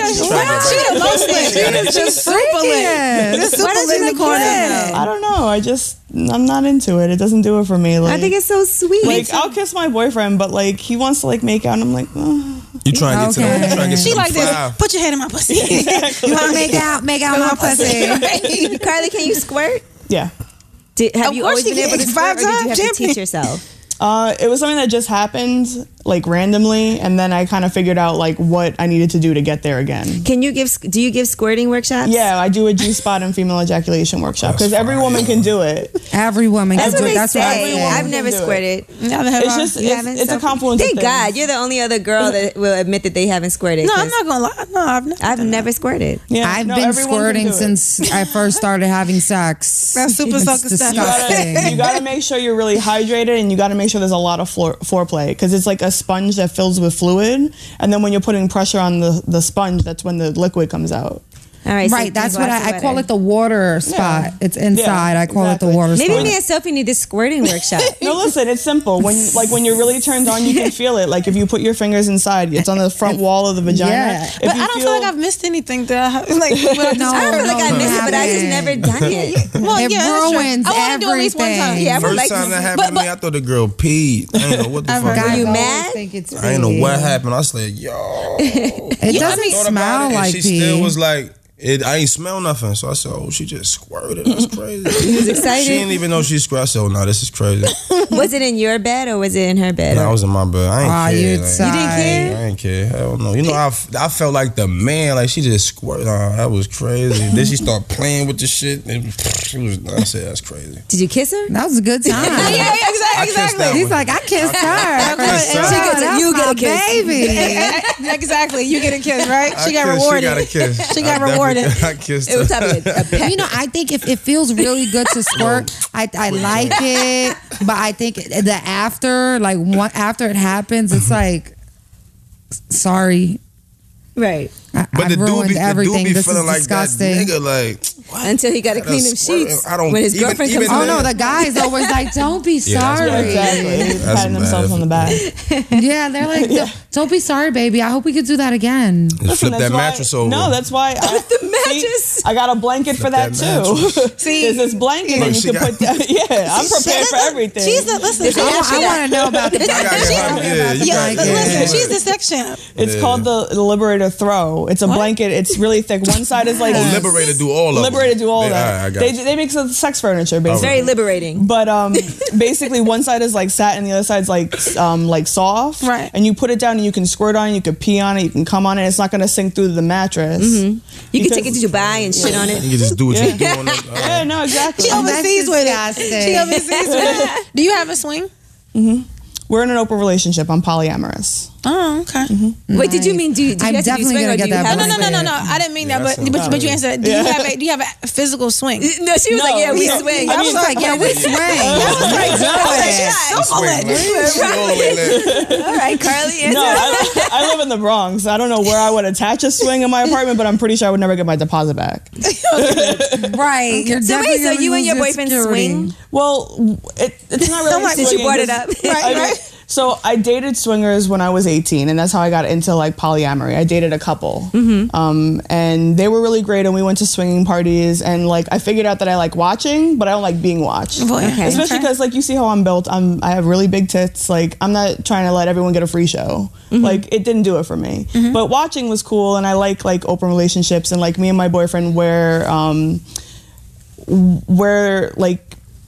the most lit. She's super lit. freakiest. Super lit in the corner. I don't know. I'm not into it. It doesn't do it for me. Like, I think it's so sweet. like I'll kiss my boyfriend, but like he wants to like make out, and I'm like, oh. You trying to get to them? You trying to get She to like them this. five. Put your head in my pussy. You want to make out my pussy. Carly, can you squirt? Yeah. Have Of you course always you been able can. to squirt, or did you 5 have to times, teach yourself? It was something that just happened like randomly, and then I kind of figured out like what I needed to do to get there again. Do you give squirting workshops? Yeah, I do a G-spot and female ejaculation workshop because every woman can do it. Every woman That's can what do it. they That's what I say. say. I've never do it. squirted. Neither have It's I. just You haven't? it's a So- confluence. Thank of God, things. you're the only other girl that will admit that they haven't squirted. No, 'cause I'm not gonna lie. No, I've never. I've done never squirted. Yeah, I've no, been everyone can squirting do it. since I first started having sex. That's super It's sucker stuff. disgusting. You gotta make sure you're really hydrated, and you gotta make sure there's a lot of foreplay because it's like a sponge that fills with fluid, and then when you're putting pressure on the sponge, that's when the liquid comes out. All right, so Right, that's drink what lots of I call water. it the water spot. Yeah. It's inside. Yeah, I call it the exactly. water Maybe spot. me and Sophie need this squirting workshop. No, listen, it's simple. When you're really turned on, you can feel it. Like if you put your fingers inside, it's on the front wall of the vagina. Yeah. If But you I don't feel like I've missed anything that I have, like. No, I don't feel like I no, missed it, but I just haven't. never done it. Well, It yeah, that's true. ruins I want to do at least one time. everything. Yeah, I would First like time to. that happened to me, I thought the girl peed. I ain't know what the fuck. Were you Guys mad? always think it's I ain't know pee. what happened. I was like, yo. It doesn't Thought about smell it, and like she pee. still was like, I ain't smell nothing. So I said, oh, she just squirted. That's crazy. You was She excited. didn't even know she squirted. I said, oh, no, this is crazy. Was it in your bed or was it in her bed? No, I was in my bed. I ain't Aw, care. you like, tight. didn't care? I ain't care. Hell no. You know, I felt like the man. Like, she just squirted. That was crazy. Then she started playing with the shit. I said, that's crazy. Did you kiss her? That was a good time. Yeah, I exactly. kissed that He's one. like, I kissed her. kissed her. Oh, She gets a- that's you get my a kiss. baby. Exactly. You get a kiss, right? I She got kissed- rewarded. She got a kiss. She got I definitely- rewarded. I kissed It was her. probably a pet. You know, I think if it feels really good to squirt, I like it. But I think the after, like after it happens, it's like, sorry, Right. But I've the dude ruined be, everything. The dude be This feeling is like disgusting. that nigga, like, Until he got to clean them That's squirting. sheets. I don't- When his even- girlfriend even comes Oh home. no, the guy's always like, "Don't be Yeah, that's sorry." bad. exactly. That's Patting themselves bad. on the back. Yeah, they're like, "Don't be sorry, baby. I hope we could do that again." just flip that That's why- mattress over. No, that's why. the mattress. See, I got a blanket for that, that too. See, There's this blanket, Look, and you she can got- put that. Yeah, I'm prepared for everything. She's the listen. I want to know about the. I gotta get her. Yeah, you Yeah, gotta get her. listen. She's the sex champ. It's Yeah. called the Liberator Throw. It's a blanket. It's really thick. One side is like Oh, Liberator do all of them. Liberator do all Yeah, that. I got They you. they make some sex furniture basically. Very liberating. But basically, one side is like satin, the other side's like soft. Right. And you put it down, and you can squirt on it, you can pee on it, you can come on it. It's not going to sink through the mattress. You can take it to Dubai and shit on it. You can just do what you do on it. Yeah, no, exactly. She overseas with it. disgusting. She overseas with it. Do you have a swing? We're in an open relationship. I'm polyamorous. Oh, okay. Wait, did you mean do you I'm have to do definitely swing gonna or do get you that have No, a no, swing? no. I didn't mean that. Yeah, But you answered. Do you have a physical swing? No, she was No, like, yeah, we no. swing. I I was mean- like, yeah, we swing. All right, Carly. No, I live in the Bronx. I don't know where I would attach a swing in my apartment, but I'm pretty sure I would never get my deposit back. Right. You're So wait, definitely so gonna you and lose your boyfriend security. swing? Well, it's not really. Since you swinging, brought it 'cause- up. I mean, so I dated swingers when I was 18, and that's how I got into like polyamory. I dated a couple, and they were really great, and we went to swinging parties, and like I figured out that I like watching, but I don't like being watched. Okay. Especially because like you see how I'm built. I have really big tits. Like I'm not trying to let everyone get a free show. Like it didn't do it for me. But watching was cool, and I like open relationships, and like me and my boyfriend we're like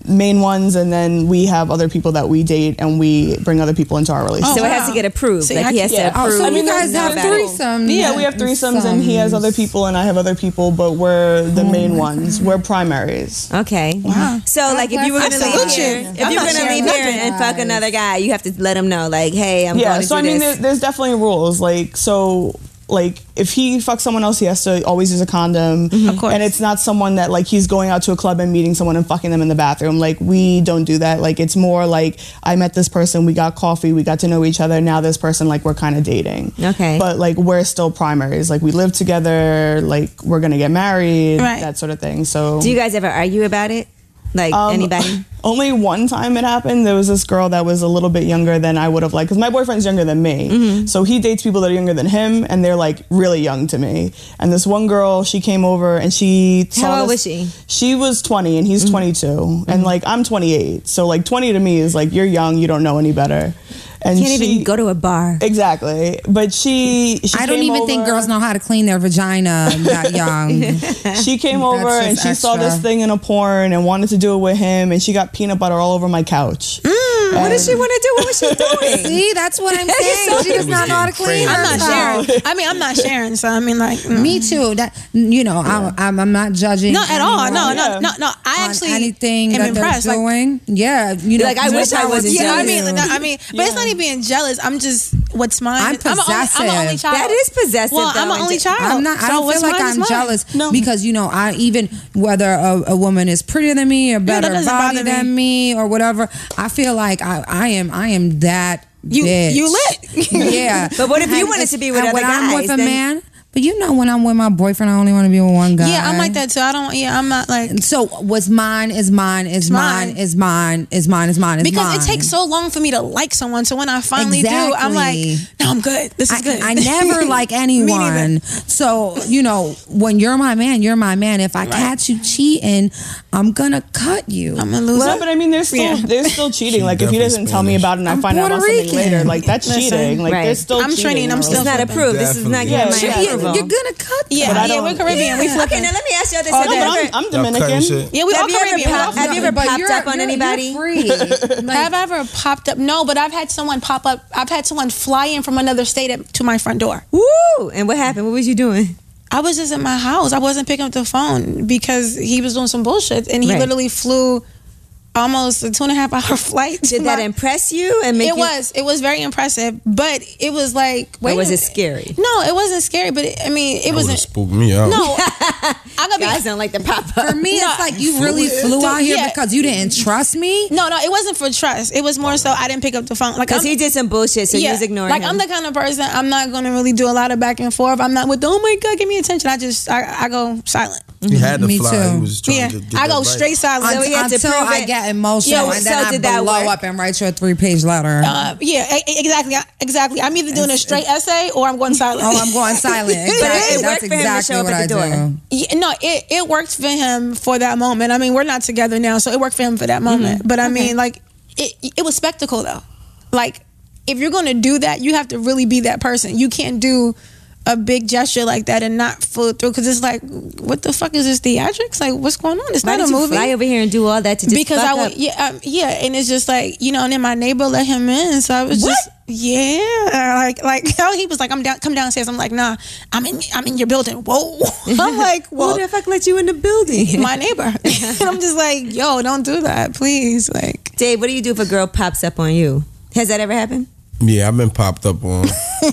main ones, and then we have other people that we date, and we bring other people into our relationship. So it has to get approved. So like he has to approve. So you guys know have about it. threesomes. Yeah, we have threesomes, and he has other people, and I have other people, but we're the main ones. We're primaries. Okay. Wow. So like if you were gonna leave salute here, you. if I'm you were not gonna leave sharing here and fuck another guy, you have to let him know, like, hey, I'm going to So do I mean, this. there's definitely rules. Like, so like if he fucks someone else, he has to always use a condom. Of course. And it's not someone that like he's going out to a club and meeting someone and fucking them in the bathroom. Like, we don't do that. Like, it's more like I met this person, we got coffee, we got to know each other. Now this person, like, we're kind of dating. Okay. But like we're still primaries. Like, we live together. Like, we're gonna get married. Right. That sort of thing. So Do you guys ever argue about it? Like anybody? Only one time it happened. There was this girl that was a little bit younger than I would have liked, because my boyfriend's younger than me. So he dates people that are younger than him, and they're like really young to me. And this one girl, she came over and she saw How old this- was she? She was 20 and he's 22. And like, I'm 28. So like 20 to me is like, you're young, you don't know any better. And Can't even go to a bar. Exactly. But she I don't came even think over- girls know how to clean their vagina that young. She came over That's and just she saw extra. this thing in a porn and wanted to do it with him, and she got peanut butter all over my couch. What did she want to do? What was she doing? See, that's what I'm saying. She does not know how to clean I'm not herself. sharing. I mean, I'm not sharing. So I mean, like, Me too. That I'm not judging. no, at all. anyone No. I on actually anything am that impressed. they're doing. Yeah, you know. Like, I wish I wasn't Yeah, I jealous. mean, but it's not even being jealous. I'm just what's mine. I'm I'm an only possessive. child. That is possessive. Well, though, I'm an and only child. I'm not. I So don't what's feel like mine is I'm mine. jealous No. because I even whether a woman is prettier than me or better doesn't body bother than me or whatever, I feel like I am that bitch. You lit. Yeah. But what if you And wanted to be with and other when I'm with guys, a then- man? But when I'm with my boyfriend, I only want to be with one guy. Yeah, I'm like that too. I don't. Yeah, I'm not like. So what's mine is mine is mine mine. is mine is mine is mine is Because mine. it takes so long for me to like someone. So when I finally do, I'm like, Exactly. no, I'm good. This is good. I never like anyone. So, when you're my man, you're my man. If I catch you cheating, I'm gonna cut you. I'm gonna lose No, it. but I mean, there's still cheating. Like, if he definitely doesn't tell me Spanish. about it and I I'm find out about Puerto something Rican. later, like, that's Listen, cheating. Like, right. there's still I'm cheating. Trini and I'm in a still It's not relationship. approved. This is not Definitely. getting Yeah, my yeah. approval. You're gonna cut Yeah, But I yeah, don't- we're Caribbean. We Okay, flipping. now let me ask you this. Oh, Have no, you but ever- I'm Y'all cutting Dominican. shit? Yeah, we all Have you ever Caribbean. We all popped- have you ever But popped you're- up on you're anybody? free. Have I ever popped up? No, but I've had someone pop up. I've had someone fly in from another state to my front door. Woo! And what happened? What was you doing? I was just in my house. I wasn't picking up the phone because he was doing some bullshit, and he Right. literally flew almost a 2.5 hour flight. Did that impress you and make It you? was very impressive, but it was like, wait, Or was a it minute. scary? No, it wasn't scary, but it That would've wasn't. spooked me out. No, I'm gonna Guys be. don't like to pop up. For me, No, it's like you really flew out here yeah. because you didn't trust me. No, it wasn't for trust. It was more so I didn't pick up the phone. Like, Because I'm- he did some bullshit, so you was ignoring like him. I'm the kind of person, I'm not gonna really do a lot of back and forth. I'm not with, oh my god, give me attention. I go silent. He had to Me fly. too. He was trying Yeah, to get I that go right. straight silent. So he had to Until prove I it. get emotional Yeah, and then so I did that blow work? up and write you a 3-page letter. Exactly. I'm either doing a straight essay or I'm going silent. Oh, I'm going silent. Exactly. it That's worked for him to exactly show up what at I the door. do. Yeah, no, it worked for him for that moment. I mean, we're not together now, so it worked for him for that moment. But I mean, like, it was spectacle though. Like, if you're gonna do that, you have to really be that person. You can't do a big gesture like that and not follow through, because it's like, what the fuck is this theatrics? Like, what's going on? It's Why not did a you movie. fly over here and do all that to just Because fuck I up? would, yeah, and it's just like, and then my neighbor let him in, so I was just, yeah, like he was like, come downstairs. I'm like, nah, I'm in your building. Whoa, I'm like, Who well, the fuck let you in the building? my neighbor, and I'm just like, yo, don't do that, please, like. Dave, what do you do if a girl pops up on you? Has that ever happened? Yeah, I've been popped up on.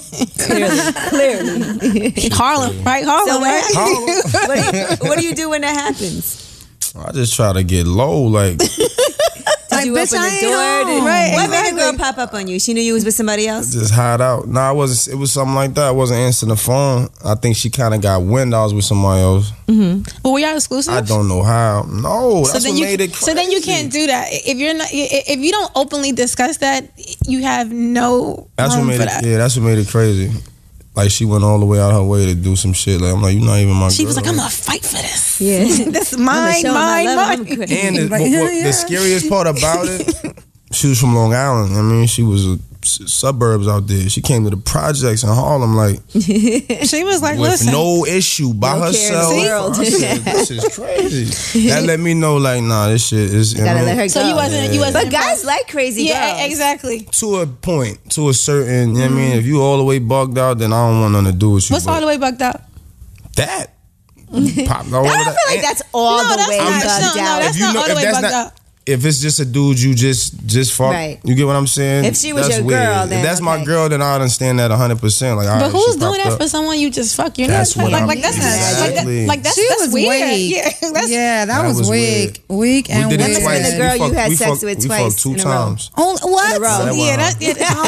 Clearly. Harlem, right? Harlem, So right? what do you do when that happens? I just try to get low, like Did you bitch, open I the ain't door? home. Right, What made a girl exactly. pop up on you? She knew you was with somebody else? just hide out. Nah, it was something like that. I wasn't answering the phone. I think she kind of got wind I was with somebody else. Well, were y'all exclusive? I don't know how. No, that's what made it crazy. So then you can't do that if you're not. If you don't openly discuss that, you have no That's what room made for it. that. Yeah, that's what made it crazy. Like, she went all the way out her way to do some shit. Like, I'm like, you're not even my She girl. was like, I'm gonna fight for this. Yeah. This is mine, show 'em my mine, love. mine. And Like, the scariest part about it, she was from Long Island. I mean, she was a suburbs out there. She came to the projects in Harlem like She was like, with listen. no issue by No care in the herself. world. I said, this is crazy. That let me know like, nah, this shit is. Gotta let her go. So you wasn't But guys like crazy Yeah, girls. exactly. To a point, to a certain, you know what I mean? If you all the way bugged out, then I don't want nothing to do with you. What's but all the way bugged out? that? Pop all I over don't that. feel like that's all No, the that's way not- bugged no, out. that's If you not know- all the if way that's bugged not- out. If it's just a dude you just fuck, Right. you get what I'm saying? If she was That's your weird. girl, If then that's my okay. girl, then I understand that 100%. Like, all But right, who's she doing popped that up. for someone you just fuck? You're That's not what like I'm- that's Exactly. like that's She that's was weird. weak. Yeah, that's Yeah, that was was weak. weird. Weak and We did weird. it That must have twice. been the girl We you had fucked- sex we fucked- with we twice fucked 2 in a row. times. Oh, what? In a row. That yeah, wasn't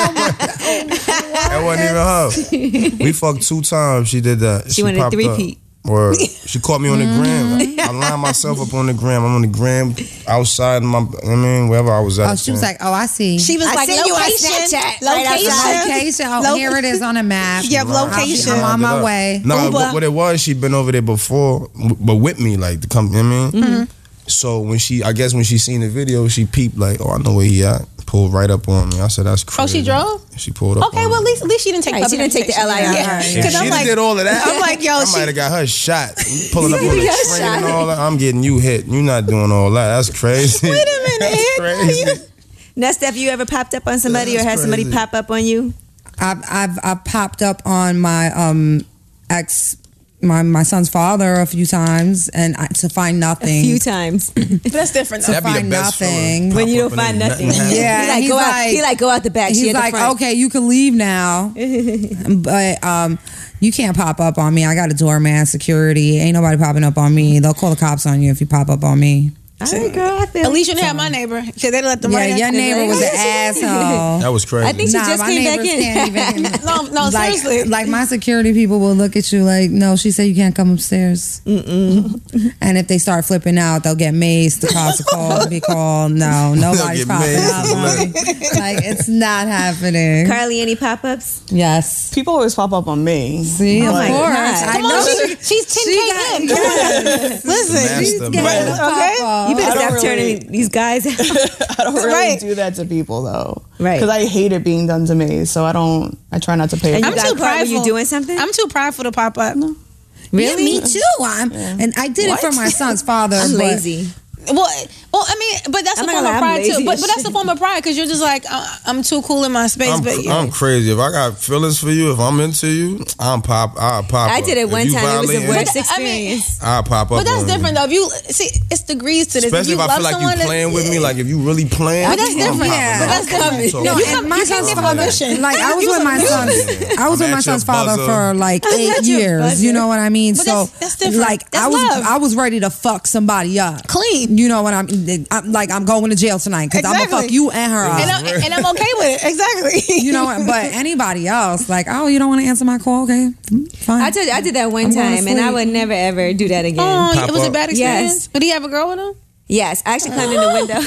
that That wasn't even her. We fucked 2 times. She did that. She wanted popped a three-peat. up. Or she caught me on the gram. I lined myself up on the gram. I'm on the gram outside my, wherever I was at. Oh, she was like, oh, I see. She was I like seen you on location, Snapchat right outside. Location. Oh, here it is on a map. Yeah, location. I'm on my way. No, Uber. what it was, she'd been over there before, but with me, like to come. You know what I mean? So when she seen the video, she peeped like, oh, I know where he at. Pulled right up on me. I said, that's crazy. Oh, she drove? She pulled up. Okay, on well me. at least she didn't take. Right, she public didn't take the transportation. LIR. Yeah, If because she I'm done like, did all of that, I'm like, yo, I she- might have got her shot. You pulling up on the got train shot. and all that. I'm getting you hit. You not doing all that. That's crazy. wait a minute. That's crazy. Now, Steph, you ever popped up on somebody or That's had somebody crazy. pop up on you? I've popped up on my ex, my son's father a few times, and to find A nothing. few times. That's different though. That'd be the find best nothing. feeling. When you Pop don't up find and nothing. ain't happening. Yeah, He like he's go out. like- He like go out the back. She He's at the like, front. okay, you can leave now, but you can't pop up on me. I got a doorman, security. Ain't nobody popping up on me. They'll call the cops on you if you pop up on me. All right, girl. I feel At least you didn't have my neighbor because they let them Yeah, right your after neighbor that. was an asshole. That was crazy. I think she just my came back neighbors in. can't even. No, like, seriously. like my security people will look at you like, no, she said you can't come upstairs. And if they start flipping out, they'll get maced. The cops will call, be called. No, nobody's get popping maced. up. on me. Like it's not happening. Carly, any pop ups? Yes. People always pop up on me. See, of my course. God. I Come on, know she's 10K in. Come on. Listen, Master getting man. the pop Okay. up. You better I don't stop really- turning these guys out. I don't really Right. do that to people though. Right. Because I hate it being done to me. So I try not to pay And you I'm got too caught when you prideful. doing something? I'm too prideful to pop up. Really? Yeah, me too. And I did it for my son's father. I'm but- lazy. Well, I mean, but that's I'm a not form gonna of lie, I'm pride lazy too. But as that's a form of pride because you're just like, I'm too cool in my space. I'm crazy. If I got feelings for you, if I'm into you, I'll pop I up. did it If one you time. It was the violating, worst But, I mean, experience. I'll pop up. But that's on different you. though. If you see, it's degrees to this. Especially if you I love feel like someone you playing with me, like if you really playing. But that's I'm different. popping Yeah. up. But that's different. So- No, You and can- my you can't son's give father, permission. like I was with my son's, I was I'm with my at your son's father buzzer. for like I'm 8 at your years. buzzer. You know what I mean? But So that's different. like That's I love. was ready to fuck somebody up. Clean. You know what I'm like? I'm going to jail tonight because I'm Exactly. gonna fuck you and her up. And I'm okay with it. Exactly. You know what? But anybody else, like, oh, you don't want to answer my call? Okay, fine. I told you I did that one I'm going to time, and I sleep. would never ever do that again. Oh, Pop it was a up. bad experience. Yes. Did he have a girl with him? Yes, I actually climbed in the window.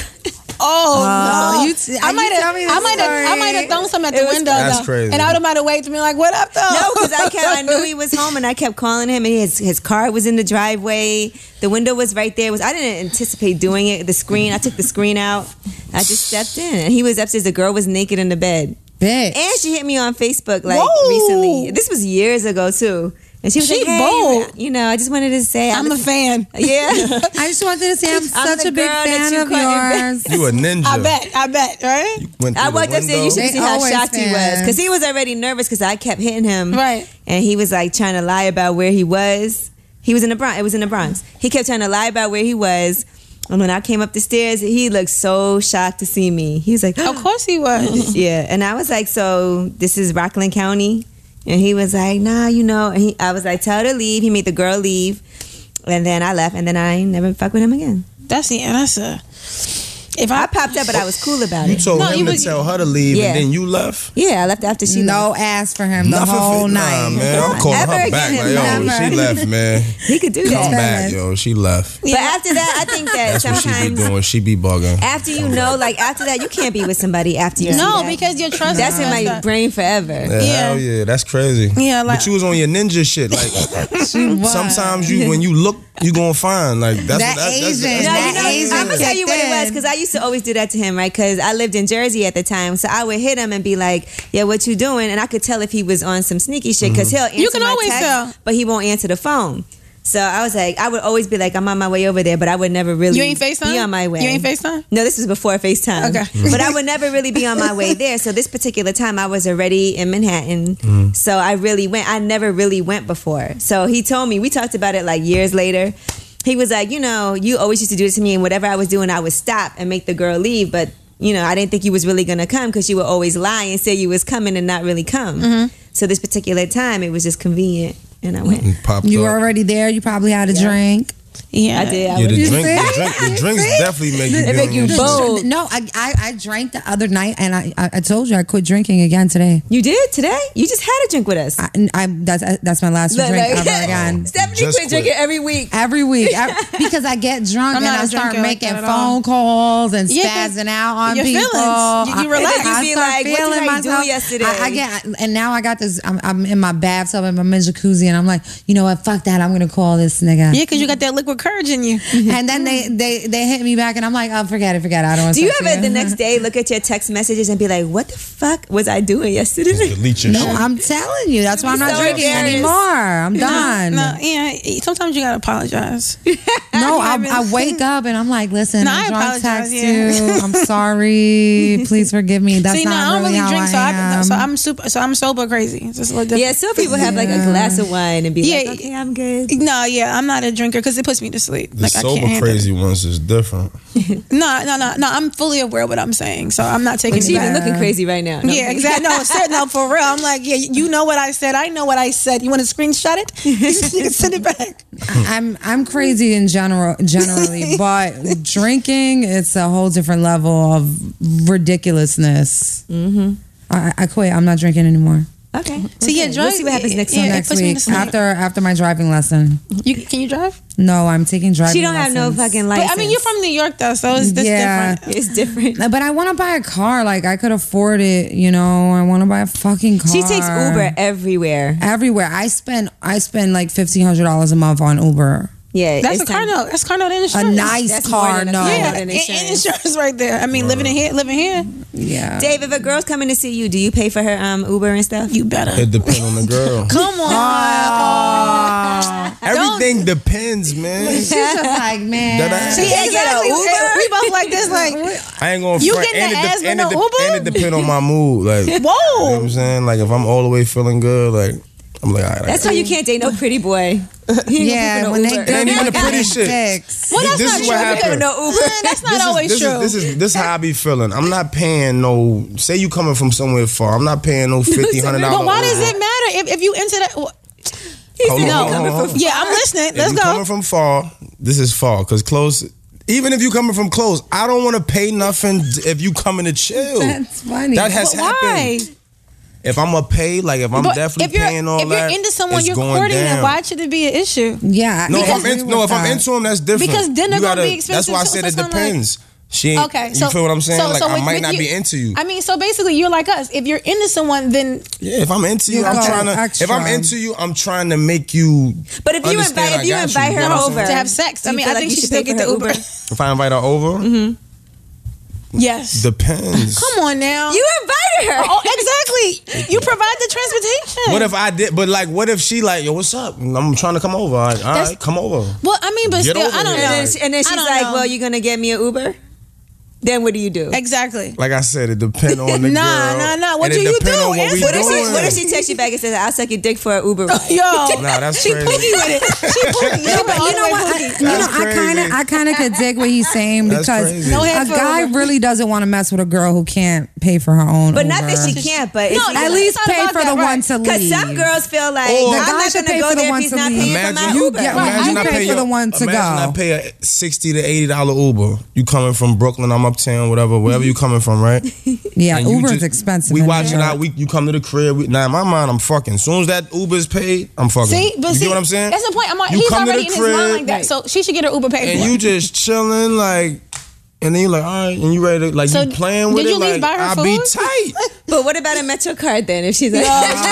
Oh, no. you I you might tell me the have story. thrown some at It the was- window That's though. crazy. And I would have waved to me like, "What up, though?" No, because I knew he was home, and I kept calling him, and his car was in the driveway. The window was right there. I didn't anticipate doing it. The screen, I took the screen out. I just stepped in, and he was upstairs. The girl was naked in the bed, Bitch. and she hit me on Facebook like Whoa. recently. This was years ago too. And she was She like, "Hey, bold. you know, I just wanted to say I'm a fan. Yeah, I just wanted to say I'm such the a big girl that fan you of caught in bed. yours. You a ninja. I bet, right? Went I through walked the upstairs. You window. should see They how always shocked he was fans. because he was already nervous because I kept hitting him. Right. And he was like trying to lie about where he was. He was in the Bronx. It was in the Bronx. He kept trying to lie about where he was. And when I came up the stairs, he looked so shocked to see me. He was like, Of course he was. yeah. And I was like, so this is Rockland County? And he was like, nah, you know. And I was like, tell her to leave. He made the girl leave. And then I left. And then I never fucked with him again. That's a. If I I popped up, but I was cool about You it. told No, him you to was- tell her to leave, Yeah. and then you left. Yeah, I left after she left. No ass for him the Nothing whole for, night. Nah, man. I'm calling Ever her again, back. Like, yo, never. she left, man. He could do Come that. back, yo. She left. But after that, I think that That's what she be sometimes doing. She be bugging. after you know, like after that, you can't be with somebody after you see no, that. because your trust. That's in my brain forever. Yeah, Yeah. hell yeah, that's crazy. Yeah, like- but you was on your ninja shit. Like She was. sometimes you, when you look you gonna find like that's That what, Asian. No, That Asian I'm gonna tell you what it was kicked in. because I used to always do that to him, right? Because I lived in Jersey at the time, so I would hit him and be like, "Yeah, what you doing?" And I could tell if he was on some sneaky shit because he'll answer can my always text, tell. but he won't answer the phone. So I was like, I would always be like, I'm on my way over there, but I would never really You ain't FaceTime? be on my way. You ain't FaceTime? No, this was before FaceTime. Okay. But I would never really be on my way there. So this particular time I was already in Manhattan. So I really went. I never really went before. So he told me, we talked about it like years later. He was like, you know, you always used to do this to me, and whatever I was doing, I would stop and make the girl leave. But, you know, I didn't think you was really going to come because you would always lie and say you was coming and not really come. So this particular time, it was just convenient. And I went. Popped You up. were already there. You probably had a drink. Yeah. I did. I Yeah, was- the drinks definitely make you. They make you bold. No, I drank the other night, and I told you I quit drinking again today. You did today? You just had a drink with us. That's my last Look, drink like- ever again. Stephanie Just quit drinking quit. every week. Every week, because I get drunk I'm and not I a start drinker like making that at all. phone calls and Yeah, 'cause spazzing out on your people. feelings. You relax. And then you be start like, what did feeling I do myself. yesterday? I get, and now I got this. I'm in my bathtub in my jacuzzi, and I'm like, you know what? Fuck that. I'm gonna call this nigga. Yeah, because you got that liquid courage in you. And then they hit me back, and I'm like, oh, forget it. I don't want to. Do you ever the next day look at your text messages and be like, what the fuck was I doing yesterday? Delete your No, shit. I'm telling you. That's why I'm not So drinking embarrassed. anymore. I'm done. No, yeah. Sometimes you gotta apologize. No, I I wake up and I'm like, listen, No, I'm I drunk, apologize, text yeah. you. I'm sorry. Please forgive me. That's See, no, not I don't really really how drink, I am. so I'm sober crazy. It's just a little different. Yeah, some people have like a glass of wine and be Yeah. like, okay, I'm good. No, yeah, I'm not a drinker because it puts me to sleep. The Like I sober can't handle crazy ones is different. it. No. I'm fully aware of what I'm saying, so I'm not taking But it she back. even looking crazy right now. No, Yeah, exactly. No, for real. I'm like, yeah, you know what I said. I know what I said. You want to screenshot it? You can send it back. I'm crazy in generally, but drinking, it's a whole different level of ridiculousness. Mm-hmm. I quit. I'm not drinking anymore. Okay. So yeah, We'll drive. see what happens next yeah, time. it Next puts me to week, sleep. after my driving lesson. Can you drive? No, I'm taking driving. She don't have no lessons. fucking But license. I mean, you're from New York though, so it's this Yeah. different. It's different. But I want to buy a car. Like I could afford it. You know, I want to buy a fucking car. She takes Uber everywhere. everywhere. I spend like $1,500 a month on Uber. Yeah, That's it's a car time- note. That's car note and A insurance. nice That's more car than a note. car Yeah, note. and insurance. insurance right there. I mean, living here. Yeah. Dave, if a girl's coming to see you, do you pay for her Uber and stuff? You better. It depends on the girl. Come on. Everything depends, man. She's just like, man. That I- See, Yeah, get a exactly. Uber? We both like this. Like, I ain't gonna You front. getting the ass with and no it Uber? and it depend on my mood. Like, you know what whoa. I'm saying? Like, if I'm all the way feeling good, like, I'm like, all right. That's why you can't date no pretty boy. Yeah, when they It ain't even the pretty shit. Dicks. Well, that's This not is true. what because- happened. No Uber. That's not always true. This is how I be feeling. I'm not paying no. Say you coming from somewhere far. I'm not paying no $1,500. But why does it matter if you into that? Hold on. Yeah, I'm listening. If Let's you go. coming from far, this is far because close. Even if you coming from close, I don't want to pay nothing if you coming to chill. That's funny. That has But why? happened. If I'm a pay, like if I'm But definitely paying all if you're that, into someone, it's you're going courting down. them. Why should it be an issue? Yeah. No, I if I'm, agree with if I'm that. into them, that's different. Because dinner You gonna gotta- be expensive That's why I too, said so it it's not depends. She ain't. Okay, You feel what I'm saying? Like I might with not be into you. I mean, so basically, you're like us. If you're into someone, then Yeah, if I'm into you, You I'm go trying to. extra. If I'm into you, I'm trying to make you. But if you understand invite I got her you know what I'm over saying? to have sex, do I you mean, feel I like think you she should still pay get for the her Uber. If I invite her over, Yes. depends. Come on now. You invited her. Oh, exactly. You provide the transportation. What if I did? But like, what if she like, yo, what's up? I'm trying to come over. All right, come over. Well, I mean, but Get still, over I don't it. know. And then I she's don't like, know. well, you're going to get me an Uber? Then what do you do? Exactly. Like I said, it depends on the Nah, girl. nah. What and do it you depend do? on what we Answer What if, doing. what if she texts you back and says, I'll suck your dick for an Uber ride? Yo. Nah, that's she crazy. pookie with it. She pookie. Yeah, but you know what? I kind of could dig what he's saying That's because crazy. No a head for guy Uber. really doesn't want to mess with a girl who can't pay for her own. But not that Uber. she can't, but No, At least It's not pay about for that, the right. one to leave. because some girls feel like, Or- The I'm guy not should going to pay go for the there if one he's to not leave. paying for my Imagine- You Uber. get- Right. Imagine you I pay pay for the one to imagine go. I pay a $60 to $80 Uber. You coming from Brooklyn? I'm uptown, wherever you coming from, right? Yeah, And you Uber is just- expensive. We in watch New it York. out. You come to the crib. Now in my mind, I'm fucking. As soon as that Uber's paid, I'm fucking. See, but you see, get what I'm saying? That's the point. You He's come to already the in his mind crib, like that, so she should get her Uber paid and for. you just chilling like. And then you're like, all right, and you ready to, like, So, you playing with did it, you leave like, by her I'll be food? tight. But what about a Metro card then? If she's like,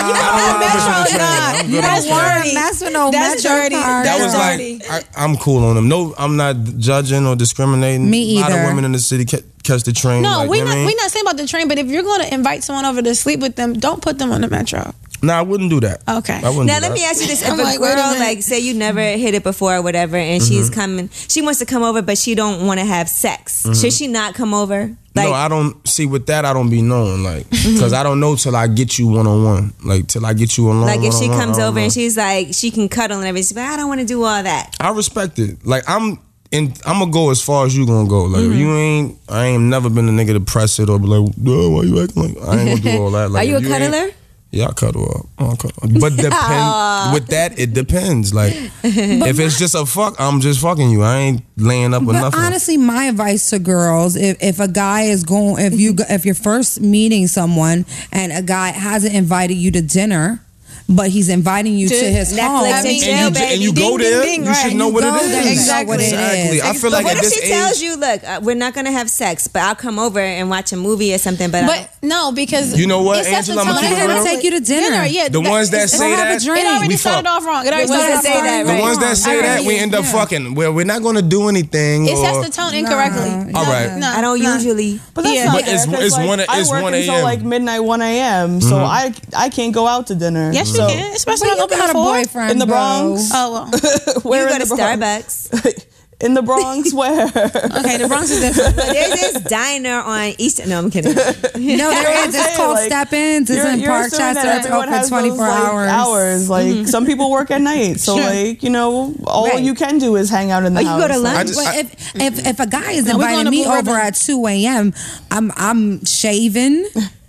You don't want to mess with no That's Metro dirty. card. That was like, I'm cool on them. No, I'm not judging or discriminating. Me A lot either. of women in the city catch the train. No, like, we're you know what I not. mean? We're not saying about the train. But if you're going to invite someone over to sleep with them, don't put them on the Metro. Nah, I wouldn't do that. Okay. I wouldn't now do let that. me ask you this: if I'm a like, wait a girl, minute. like, say you never hit it before or whatever, and she's coming, she wants to come over, but she don't want to have sex. Should she not come over? Like, No, I don't see with that. I don't be knowing, like, because I don't know till I get you one on one, like till I get you alone. like if she one-on-one, comes I don't over know. and she's like, she can cuddle and everything, but I don't want to do all that. I respect it. Like I'm gonna go as far as you gonna go. Like I ain't never been a nigga to press it or be like, "Duh, why you acting like?" I ain't gonna do all that. Like, Are you a if ain't- cuddler? Yeah, I cuddle up. But depend with that. It depends. Like if it's just a fuck, I'm just fucking you. I ain't laying up with But nothing. honestly, my advice to girls: if a guy is going, if you're first meeting someone and a guy hasn't invited you to dinner, but he's inviting you to his Netflix home, and chill, and you, baby. and you go Ding, there, ding, ding, you should right. know You what go it there, is. you know what it Exactly. is. I feel But like what at if this she tells age, you, look, we're not gonna have sex, but I'll come over and watch a movie or something. But no, because You know what, it sets the Angela, I'ma tone. keep it they're gonna real. take you to dinner. Yeah, the ones that it's- say have a that, drink. It already we started fuck. off wrong. It already We're started supposed to say that, off The right? ones that say that, we end up fucking. Where we're not gonna do anything. It or, sets the tone incorrectly. All right. No, I don't no. usually. But that's Yeah. not But fair, it's- 'cause, it's like, one- I it's work 1 until a.m. like midnight, 1 a.m. So I can't go out to dinner. Yes, you So- can. Especially But when you open got a at 4. boyfriend In the bro. Bronx? Oh well. Where You in go to the Bronx? Starbucks. In the Bronx, where? Okay, the Bronx is different. But there's this diner on Eastern. No, I'm kidding. No, there is. It's saying, called like, Step-Ins. It's in You're Park assuming that Chester. It's everyone open has 24 those, like, hours. hours. Like some people work at night, so Sure. like all Right. you can do is hang out in the Or you house. go to Like, lunch. But if a guy is No, we're going inviting to me Blue over Ribbon. at 2 a.m., I'm shaving.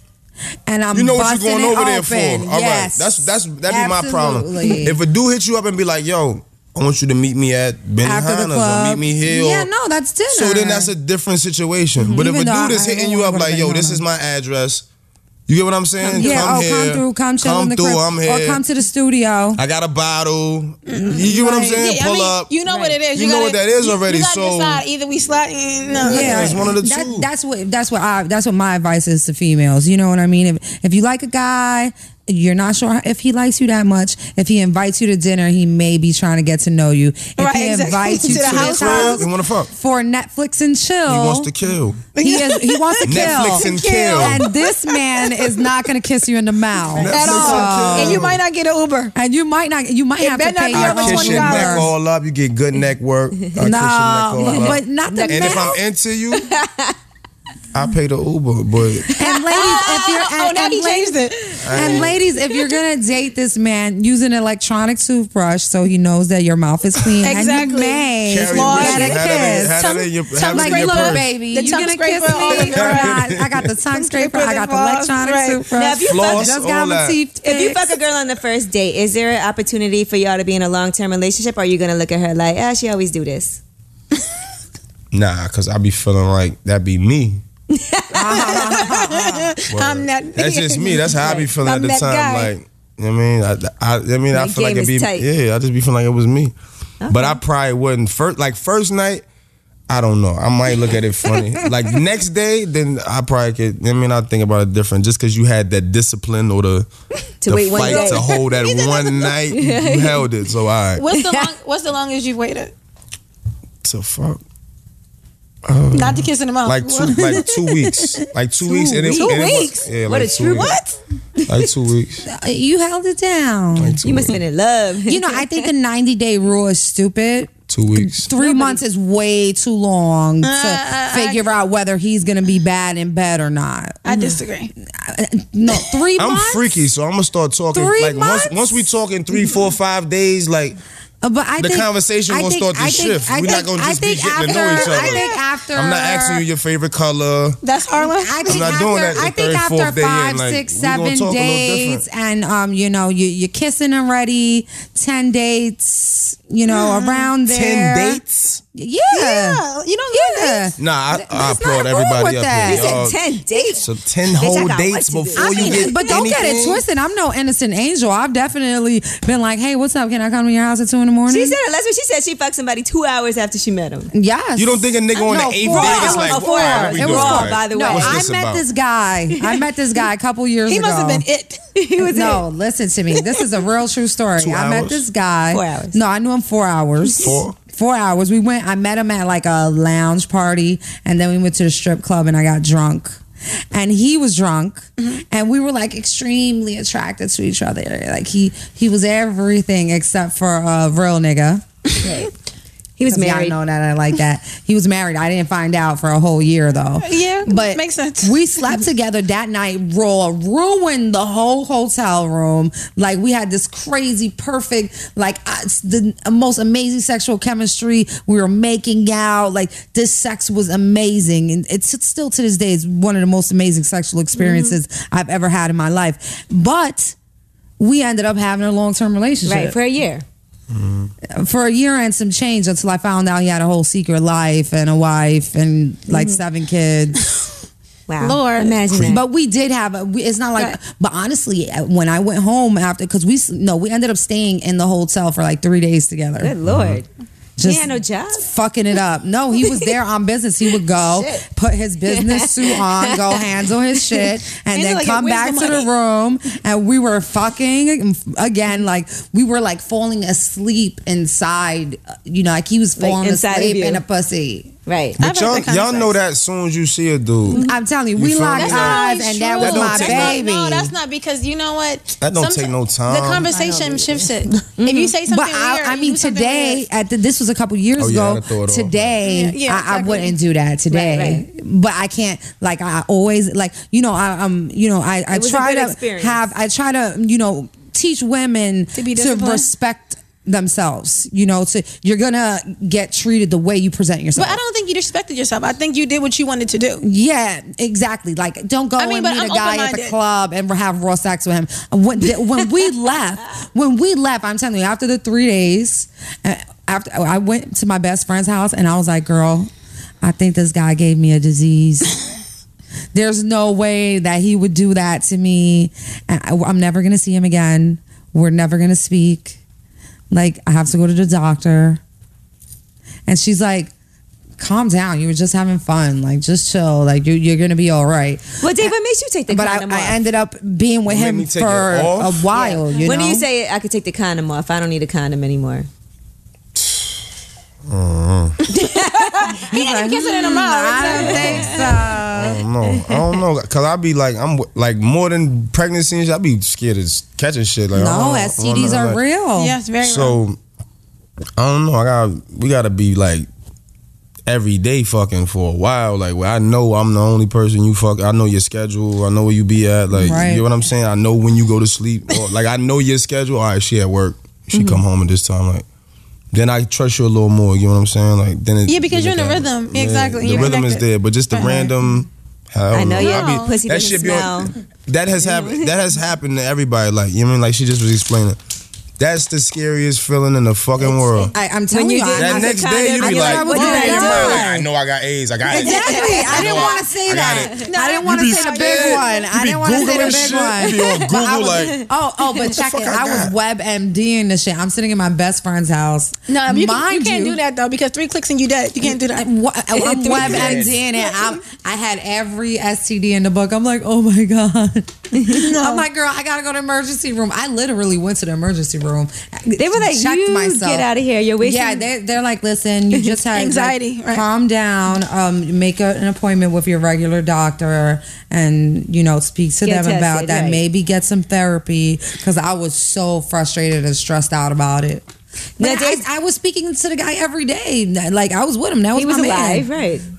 And I'm You know what you're busting going it over there for. open. All right. Yes. That'd be my problem. Absolutely. If a dude hit you up and be like, yo, I want you to meet me at After the Benihana's or club, meet me here. yeah, or, no, that's dinner. So then that's a different situation. But if a Even though dude is I hitting don't you up wanna like, go yo, to this is my address. You get what I'm saying? yeah, Come here. come through, come chill in the through, crib, I'm here. or come to the studio. I got a bottle. You get what I'm saying? Yeah, Pull up. You know what it is. You know what that is already, You gotta so- decide. Either we slide. No. Yeah, It's one of the two. That's what my advice is to females. You know what I mean? If you like a guy, you're not sure if he likes you that much. If he invites you to dinner, he may be trying to get to know you. If Right, he exactly. invites you To to the his house. house You want to fuck? for Netflix and chill, He wants to kill. he wants to kill. Netflix and kill. And this man is not going to kiss you in the mouth At Netflix all. and kill. And you might not get an Uber. And you might not. You might It have to better not pay be your over own Kiss your neck Uber. all up. You get good neck work. I kiss your neck No, all up. but not the And if I'm mouth. into you, I pay the Uber. But And ladies, if you're Oh, now he changed it. And ladies, if you're gonna date this man, use an electronic toothbrush so he knows that your mouth is clean. And Exactly. you may carry Lord, with get you. a Have that in- kiss. have that in your- have tongue it in your scraper. purse. Baby, The you tongue gonna scraper, kiss all of me? it, right. I got the tongue scraper. I got the Floss, electronic right. toothbrush. Now, if you Floss, Just all got my that. teeth If you fuck fixed. a girl on the first date, is there an opportunity for y'all to be in a long-term relationship, or are you gonna look at her like, she always do this? Nah, because I be feeling like that be me. I'm that. That's just me. That's how I be feeling I'm at the that time. guy. Like, you know what I mean? I Your feel like game it be, is tight. yeah, I just be feeling like it was me. But I probably wouldn't. First night, I don't know. I might look at it funny. Like next day, then I probably could, I'll think about it different. Just because you had that discipline or the wait one fight day. to hold that one night, you held it. So, all right. What's the longest you've waited? So, fuck. Not to kiss in the mouth. Like 2 weeks. Like 2 weeks. And it, 2 and it was- weeks? yeah, What like a 2 true weeks. Like 2 weeks. You held it down. Like 2 You must weeks. have been in love. You know, I think the 90-day rule is stupid. 2 weeks. 3 months is way too long to figure out whether he's gonna be bad in bed or not. I disagree. No, 3 I'm months. freaky, so I'm gonna start talking. 3 Like months? once we talking 3, 4, 5 days, like But I the think, conversation gonna start to shift. We're not gonna just be getting to know each other. I think after I'm not asking you your favorite color. That's Harlan. I think not after, doing that the I think third, after fourth day in, 5, like, 6, we gonna 7 talk a little days, different. and you're kissing already, 10 dates, around there. 10 dates? Yeah. You don't go Yeah. Nah, I There's applaud nothing wrong everybody with up that. You here. said Y'all- 10 dates. So 10 Bitch, I whole got dates what to do. before I you mean, get but don't get it anything? twisted. I'm no innocent angel. I've definitely been like, hey, what's up? Can I come to your house at 2 a.m? She said it last week. She said she fucked somebody 2 hours after she met him. Yes. You don't think a nigga on No, the 8th 4 date hours. is like, Oh, 4 "All right, hours. what we It doing was raw, tonight? by the way. No, What's I this met about?" this guy. I met this guy a couple years He ago. must have been it. He was No, listen to me. This is a real true story. 2 I met hours? this guy. 4 hours. No, I knew him 4 hours. 4 hours. I met him at like a lounge party, and then we went to the strip club and I got drunk. And he was drunk, and we were like extremely attracted to each other. Like he was everything except for a real nigga. He was Yeah, I married. know that I like that. He was married. I didn't find out for a whole year though. Yeah, but makes sense. We slept together that night. Ruined the whole hotel room. Like we had this crazy, perfect, like the most amazing sexual chemistry. We were making out. Like this sex was amazing, and it's still to this day is one of the most amazing sexual experiences I've ever had in my life. But we ended up having a long-term relationship. Right, for a year. For a year and some change until I found out he had a whole secret life and a wife and like 7 kids. Wow. Lord. Imagine that. But we did have it's not like, but honestly, when I went home after, because we ended up staying in the hotel for like 3 days together. Good Lord. Just He had no job. fucking it up. No, he was there on business. He would go, put his business suit on, go handle his shit, and He's then like, come "Where's back the to the money?" room. And we were fucking again, like we were like falling asleep inside. You know, like he was Like falling inside of asleep you. in a pussy. Right. But I've heard that kind y'all of know sex. that as soon as you see a dude. I'm telling you, You we feel locked me? That's not eyes, always and true. that was That don't my take baby. No, that's not, because you know what? That don't take no time. The conversation shifts it. If you say something But weird, I you mean, do something today, weird. this was a couple years Oh, yeah, I ago. gotta throw it off. Today, Yeah, I exactly. wouldn't do that today. Right, But I can't. Like I always like I was a try good to experience. teach women To be to disciplined. respect themselves. You're gonna get treated the way you present yourself. But I don't think you respected yourself. I think you did what you wanted to do. Yeah, exactly. Like, don't go I mean, and but meet a I'm guy at the open-minded. club and have raw sex with him. When we left, I'm telling you, after the 3 days, after I went to my best friend's house and I was like, girl, I think this guy gave me a disease. There's no way that he would do that to me. I'm never going to see him again. We're never going to speak. Like, I have to go to the doctor. And she's like, calm down. You were just having fun. Like, just chill. Like, you're going to be all right. Well, Dave, what makes you take the But condom off? I ended up being with What made him me take for it a off? while, you know? When do you say I could take the condom off? I don't need a condom anymore. He ain't even kissing in the mouth. I don't think so. I don't know. Cause I be like, I'm like more than pregnancy and shit, I be scared of catching shit. Like, No, I don't STDs know, are like- real. Yes, very real. So I don't know. We gotta be like every day fucking for a while. Like, where I know I'm the only person you fuck. I know your schedule. I know where you be at. Like, Right. you know what I'm saying? I know when you go to sleep. Or, like, I know your schedule. All right, she at work. She come home at this time. Like, then I trust you a little more. You know what I'm saying? Like, then it, Yeah, because you're in the kinda- rhythm. Yeah, exactly. The You're rhythm is connected. there, but just the random. Hell I know no. your I be- pussy that doesn't shit be on- smell. That has happened. That has happened to everybody. Like, you know what I mean? Like she just was explaining. That's the scariest feeling in the fucking world. I'm telling you you, did That I next said day you condom, be I like, thought I was "Oh, gonna yeah, die." right. I know I got AIDS. I got it. Exactly. I didn't want to say I got that. it. I didn't want You to be say the big scared. one. You I be didn't want to say the Googling big shit. one. You be on But I Google was- like, but check fuck it. I I was got? WebMDing the shit. I'm sitting in my best friend's house. No, you Mind can't do that though, because 3 clicks and you dead. You can't do that. I'm WebMDing it. I had every STD in the book. I'm like, oh my God. I'm like, girl, I gotta go to the emergency room. I literally went to the emergency room. They were like, checked you myself. get out of here. You're wasting. Yeah, they're like, listen, you just had Anxiety, like, right. calm down, make an appointment with your regular doctor, and speak to Get them about tested, that. right. Maybe get some therapy, because I was so frustrated and stressed out about it. Now, But Dave- I was speaking to the guy every day. Like, I was with him. That was He was my man. alive, right?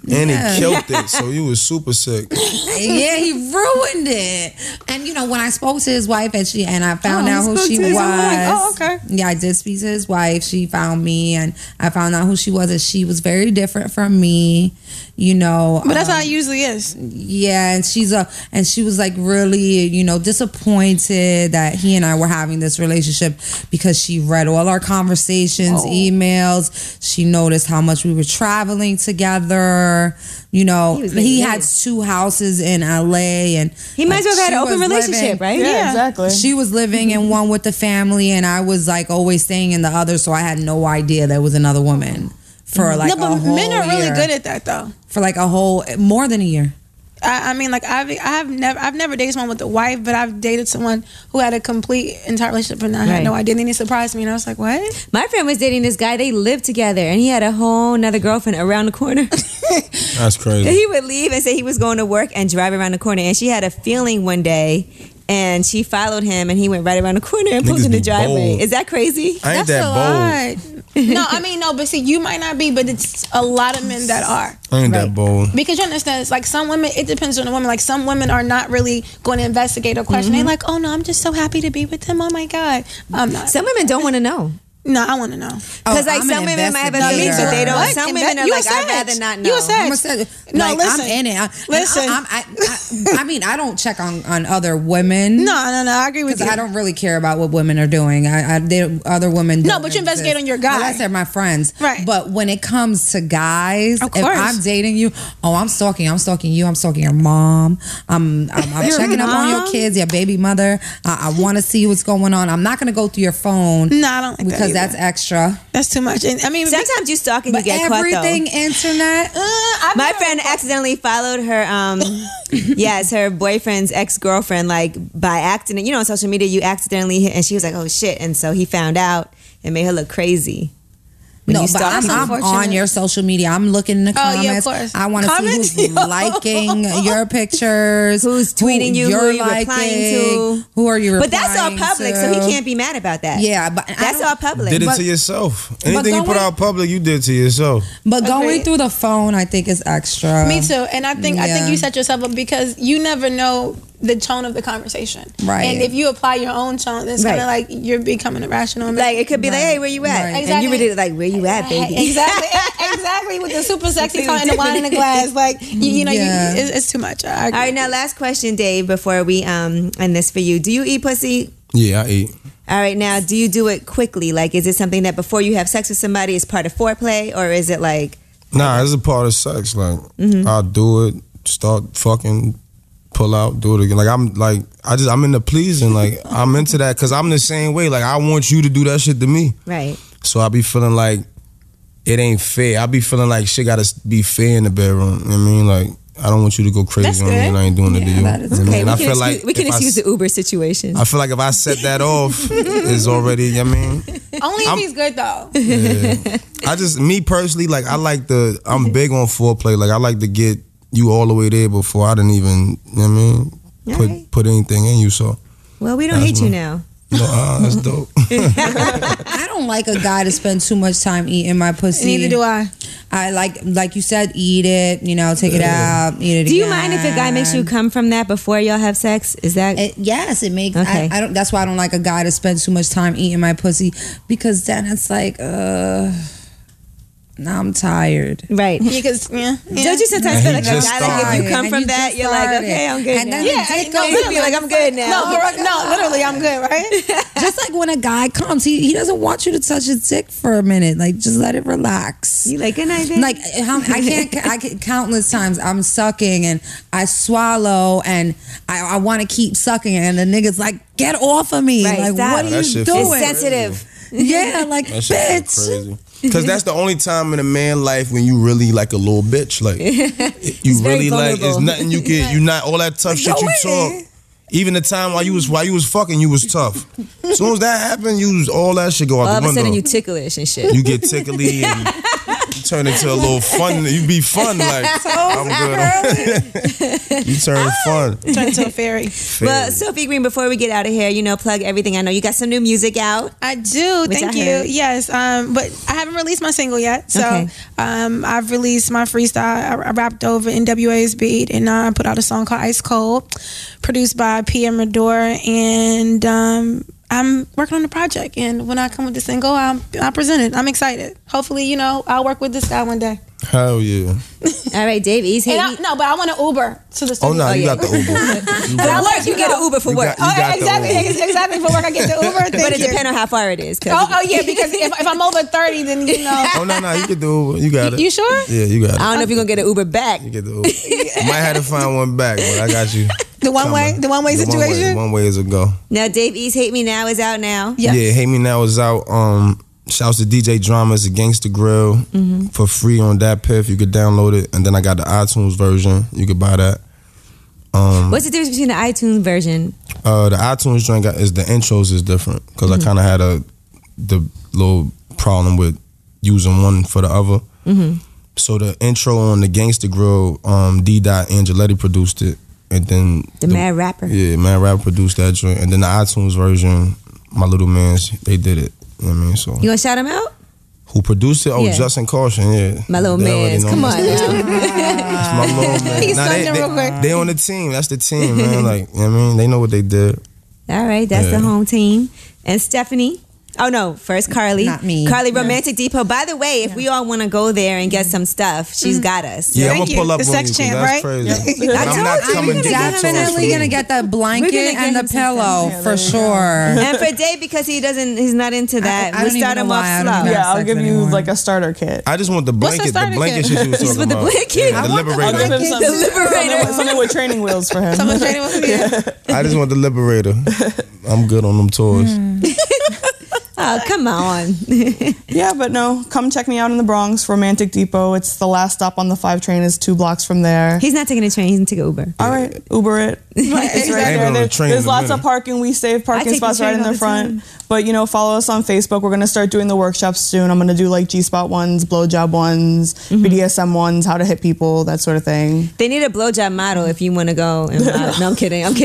And he killed it, so he was super sick. Yeah, he ruined it. And you know, when I spoke to his wife and I found out who she was. Oh, okay. Yeah, I did speak to his wife. She found me, and I found out who she was, and she was very different from me. You know, but that's how it usually is. Yeah, and she was like really, you know, disappointed that he and I were having this relationship because she read all our conversations, emails. She noticed how much we were traveling together. You know, he had 2 houses in LA, and he might as well have had an open relationship, right? Yeah, exactly. She was living in one with the family, and I was like always staying in the other, so I had no idea there was another woman for like a whole men are really year. good at that though. For like a whole more than a year. I mean, like I've never dated someone with a wife, but I've dated someone who had a complete entire relationship, and I had no idea. And he surprised me, and I was like, "What?" My friend was dating this guy. They lived together, and he had a whole another girlfriend around the corner. That's crazy. He would leave and say he was going to work and drive around the corner, and she had a feeling one day. And she followed him, and he went right around the corner and pulled in the driveway. Bold. Is that crazy? I ain't That's that bold. No, I mean, no, but see, you might not be, but it's a lot of men that are. I ain't that bold. Because you understand, it's like some women, it depends on the woman. Like some women are not really going to investigate or question. They're like, oh no, I'm just so happy to be with him. Oh my God. I'm not. Some women don't want to know. No, I want to know. Because like some women might have a feeling, but they don't. What? Some women are You like, a I'd Sag. rather not know. You a Sag. I'm a Sag. No, like, listen. I'm in it. Listen. I mean, I don't check on other women. No, I agree with you. Because I don't really care about what women are doing. Other women. No, don't but you investigate exist. on your guy. Like I said, my friends. Right. But when it comes to guys, Of if course. I'm dating you, I'm stalking you. I'm stalking your mom. I'm checking up on your kids, your baby mother. I want to see what's going on. I'm not going to go through your phone. No, I don't like that because either. that's extra. That's too much. And I mean, Sometimes you stalk and you But get caught everything though. internet. My friend accidentally followed her, her boyfriend's ex-girlfriend, like by accident. You know, on social media, you accidentally hit, and she was like, "Oh shit!" And so he found out and made her look crazy. When No, you but stalk I'm people. on your social media. I'm looking in the Oh, yeah, of comments. course. I want to see Comments? who's liking your pictures, Who's tweeting you, who you're replying to. who are you But replying that's all public, to. so he can't be mad about that. Yeah, but That's all public. Did it But- to yourself. Anything you put going- out public, you did to yourself. But going Agreed. through the phone, I think is extra. me too. And I think Yeah. you set yourself up because you never know the tone of the conversation. Right. And if you apply your own tone, it's kind of like you're becoming irrational. Like it could be like, "Hey, where you at?" Right. And Exactly. you really like, "Where you at, baby?" exactly with the super sexy tone and the wine in the glass. Like you know, Yeah. it's too much. I agree. All right, now last question, Dave. Before we end this for you, do you eat pussy? Yeah, I eat. All right, now do you do it quickly? Like, is it something that before you have sex with somebody is part of foreplay, or is it like? Nah, it's a part of sex. Like I'll do it, start fucking, pull out, do it again. Like I'm into pleasing. Like I'm into that because I'm the same way. Like I want you to do that shit to me. Right. So I be feeling like it ain't fair. I be feeling like shit gotta be fair in the bedroom. You know what I mean? Like I don't want you to go crazy That's on me good. and I ain't doing it to you. that is You know what I Okay, mean? I feel like we can if excuse the Uber situation. I feel like if I set that off, it's already, you know what I mean? Only if he's good though. Yeah. I just, me personally, like I'm big on foreplay. Like I like to get you all the way there before I didn't even, you know what I mean? Alright. Put anything in you, so. Well, we don't hate you now. No, that's dope. I don't like a guy to spend too much time eating my pussy. Neither do I. I like you said, eat it. You know, take it out, eat it. Do you again. mind if a guy makes you come from that before y'all have sex? Is that? Yes, it makes. Okay. I don't. That's why I don't like a guy to spend too much time eating my pussy because then it's like, now I'm tired. Right. Because yeah. Don't you sometimes And feel he like a just guy, like if you started. come And from you that, just you're like, started. okay, I'm good And now. then Yeah, the dick no, goes- You feel like I'm good now. No, literally, I'm good, right? Just like when a guy comes, he doesn't want you to touch his dick for a minute. Like, just let it relax. You like, good night, baby. Like I can countless times I'm sucking and I swallow and I want to keep sucking and the nigga's like, get off of me. Right, like, stop. what are That you shit doing? feels It's sensitive. Yeah, like, That shit bitch. crazy. Because that's the only time in a man life when you really like a little bitch. Like, you very really like, it's vulnerable. nothing you can, you not, all that tough shit Go you in. talk. Even the time while you was fucking, you was tough. As soon as that happened, all that shit go out All the of a window. sudden you ticklish and shit. You get tickly and you turn into a little fun. You be fun, like I'm good. You turn fun. Turn into a fairy. Well, Sophie Green, before we get out of here, plug everything. I know you got some new music out. I do. Which Thank I you. heard. Yes. But I haven't released my single yet. So Okay. I've released my freestyle. I rapped over NWA's beat, and I put out a song called Ice Cold, produced by Pierre Medor, and I'm working on the project. And when I come with the single, I'll present it. I'm excited. Hopefully, I'll work with this guy one day. Hell yeah. All right, Dave East. Hey, But I want an Uber to the studio. Oh no, you yeah. got the Uber. but I work. You get an Uber for work. You got the Uber. Exactly. For work, I get the Uber. But Thank it you. depends on how far it is. Oh yeah, because if I'm over 30, then Oh no, you get the Uber. You got it. You sure? Yeah, you got it. I don't know if you're gonna get an Uber back. You get the Uber. Might have to find one back, but I got you. The one way situation. One way is a go. Now, Dave East, Hate Me Now is out now. Yes. Yeah, Hate Me Now is out. Shouts to DJ Drama. It's a Gangsta Grill for free on that Piff. You could download it, and then I got the iTunes version. You could buy that. What's the difference between the iTunes version? The iTunes joint is the intros is different because I kind of had the little problem with using one for the other. So the intro on the Gangsta Grill, D. Angeletti produced it, and then The Mad Rapper. Yeah, Mad Rapper produced that joint, and then the iTunes version, my little mans, they did it. You know what I mean? So You gonna shout him out? who produced it? Oh, Yeah. Justin Caution, yeah. My little They already mans. know Come me. on now. That's my little man. He's something real quick. They on the team. That's the team, man. Like, you know what I mean? They know what they did. All right, that's the Yeah. home team. And Stephanie. Oh no, first Carly. Not me. Carly, Romantic Depot. By the way, if we all want to go there and get some stuff, she's got us. Yeah, I'm Thank gonna pull you. up The on sex you, 'cause champ, that's right? crazy. I I'm told not you, coming we're to get Definitely gonna get the blanket get and the him some pillow stuff. for sure. And for Dave, because he's not into that, I we'll don't start even him know off why I don't slow. even Yeah, I'll sex give you anymore. like a starter kit. I just want the What's the blanket. The starter blanket kit? shit you was talking with the about. blanket? Yeah, I the want the Liberator. I'll give him The Liberator. something with training wheels for him. Someone's training with me. I just want the Liberator. I'm good on them tours. Oh, come on. Yeah, but no, come check me out in the Bronx, Romantic Depot. It's the last stop on the 5 train is 2 blocks from there. He's not taking a train, he's going to take an Uber. All right, Uber it. It's right I ain't there. been on a train There's in a lots of minute. parking. We save I parking take the spots right train in all the the front. time. But, follow us on Facebook. We're going to start doing the workshops soon. I'm going to do like G-spot ones, blowjob ones, BDSM ones, how to hit people, that sort of thing. They need a blowjob model if you want to go and model. No, I'm kidding. You're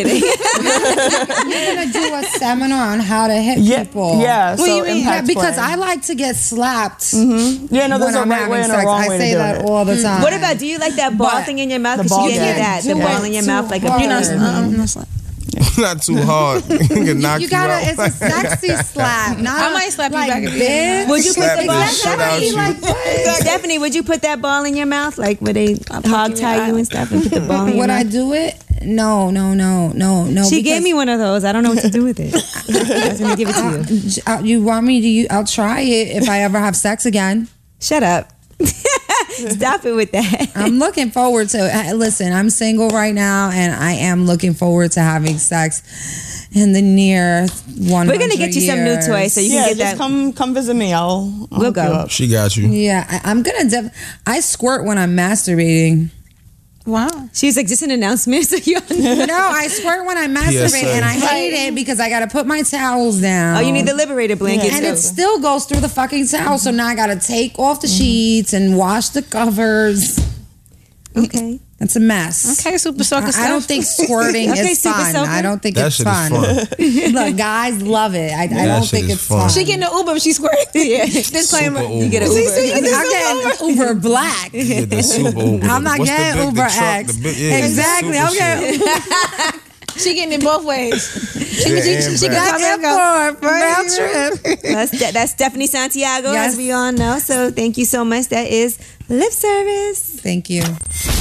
gonna do a seminar on how to hit Yeah, people. yeah. What do you mean? Yeah, impact because play. I like to get slapped. Yeah, no, there's when a I'm right way having and a sex. wrong I way say to do that it. all the time. What about, do you like that ball But thing in your mouth? the Because ball you can't do gag. that. The Do ball it in your too mouth like a hard. You're not. bird. Not slap. Not too hard. Can knock You gotta, you out. it's a sexy slap. Not I might slap you like back if you- bitch. Would you put Slap the the ball? shit out you. Like, what? Stephanie, would you put that ball in your mouth? Like, would they hog tie you and stuff and put the ball in your Would I mouth? do it? No. She because- gave me one of those. I don't know what to do with it. I was going to give it to you. You want me to? I'll try it if I ever have sex again. Shut up. Stop it with that. I'm looking forward to. Listen, I'm single right now, and I am looking forward to having sex in the near 100 We're going to get you some new years. toys so you Yeah, can get just that. come visit me. I'll We'll hook go. you up. She got you. Yeah, I'm gonna. I squirt when I'm masturbating. Wow. She was like, just an announcement. So you No, I squirt when I masturbate, PSA. and I hate it because I got to put my towels down. Oh, you need the Liberator blanket. and too. it still goes through the fucking towel. So now I got to take off the sheets and wash the covers. Okay. It's a mess. Okay, Super Soaker I don't think squirting Okay, is Super fun. Soaker. I don't think That it's shit is fun. fun. Look, guys love it. I That don't shit think is it's fun. fun. She getting the Uber if she squirting. Yeah. Disclaimer. Super Uber. You get an See, Uber. so you get I'm getting Uber Black. Yeah, the super Uber. I'm not What's the getting big- the Uber truck, X. the big- yeah, Exactly. super I'm shit. getting She getting it both ways. Yeah, She and can back. come and go. round trip. That's Stephanie Santiago, Yes. as we all know. So thank you so much. That is Lip Service. Thank you.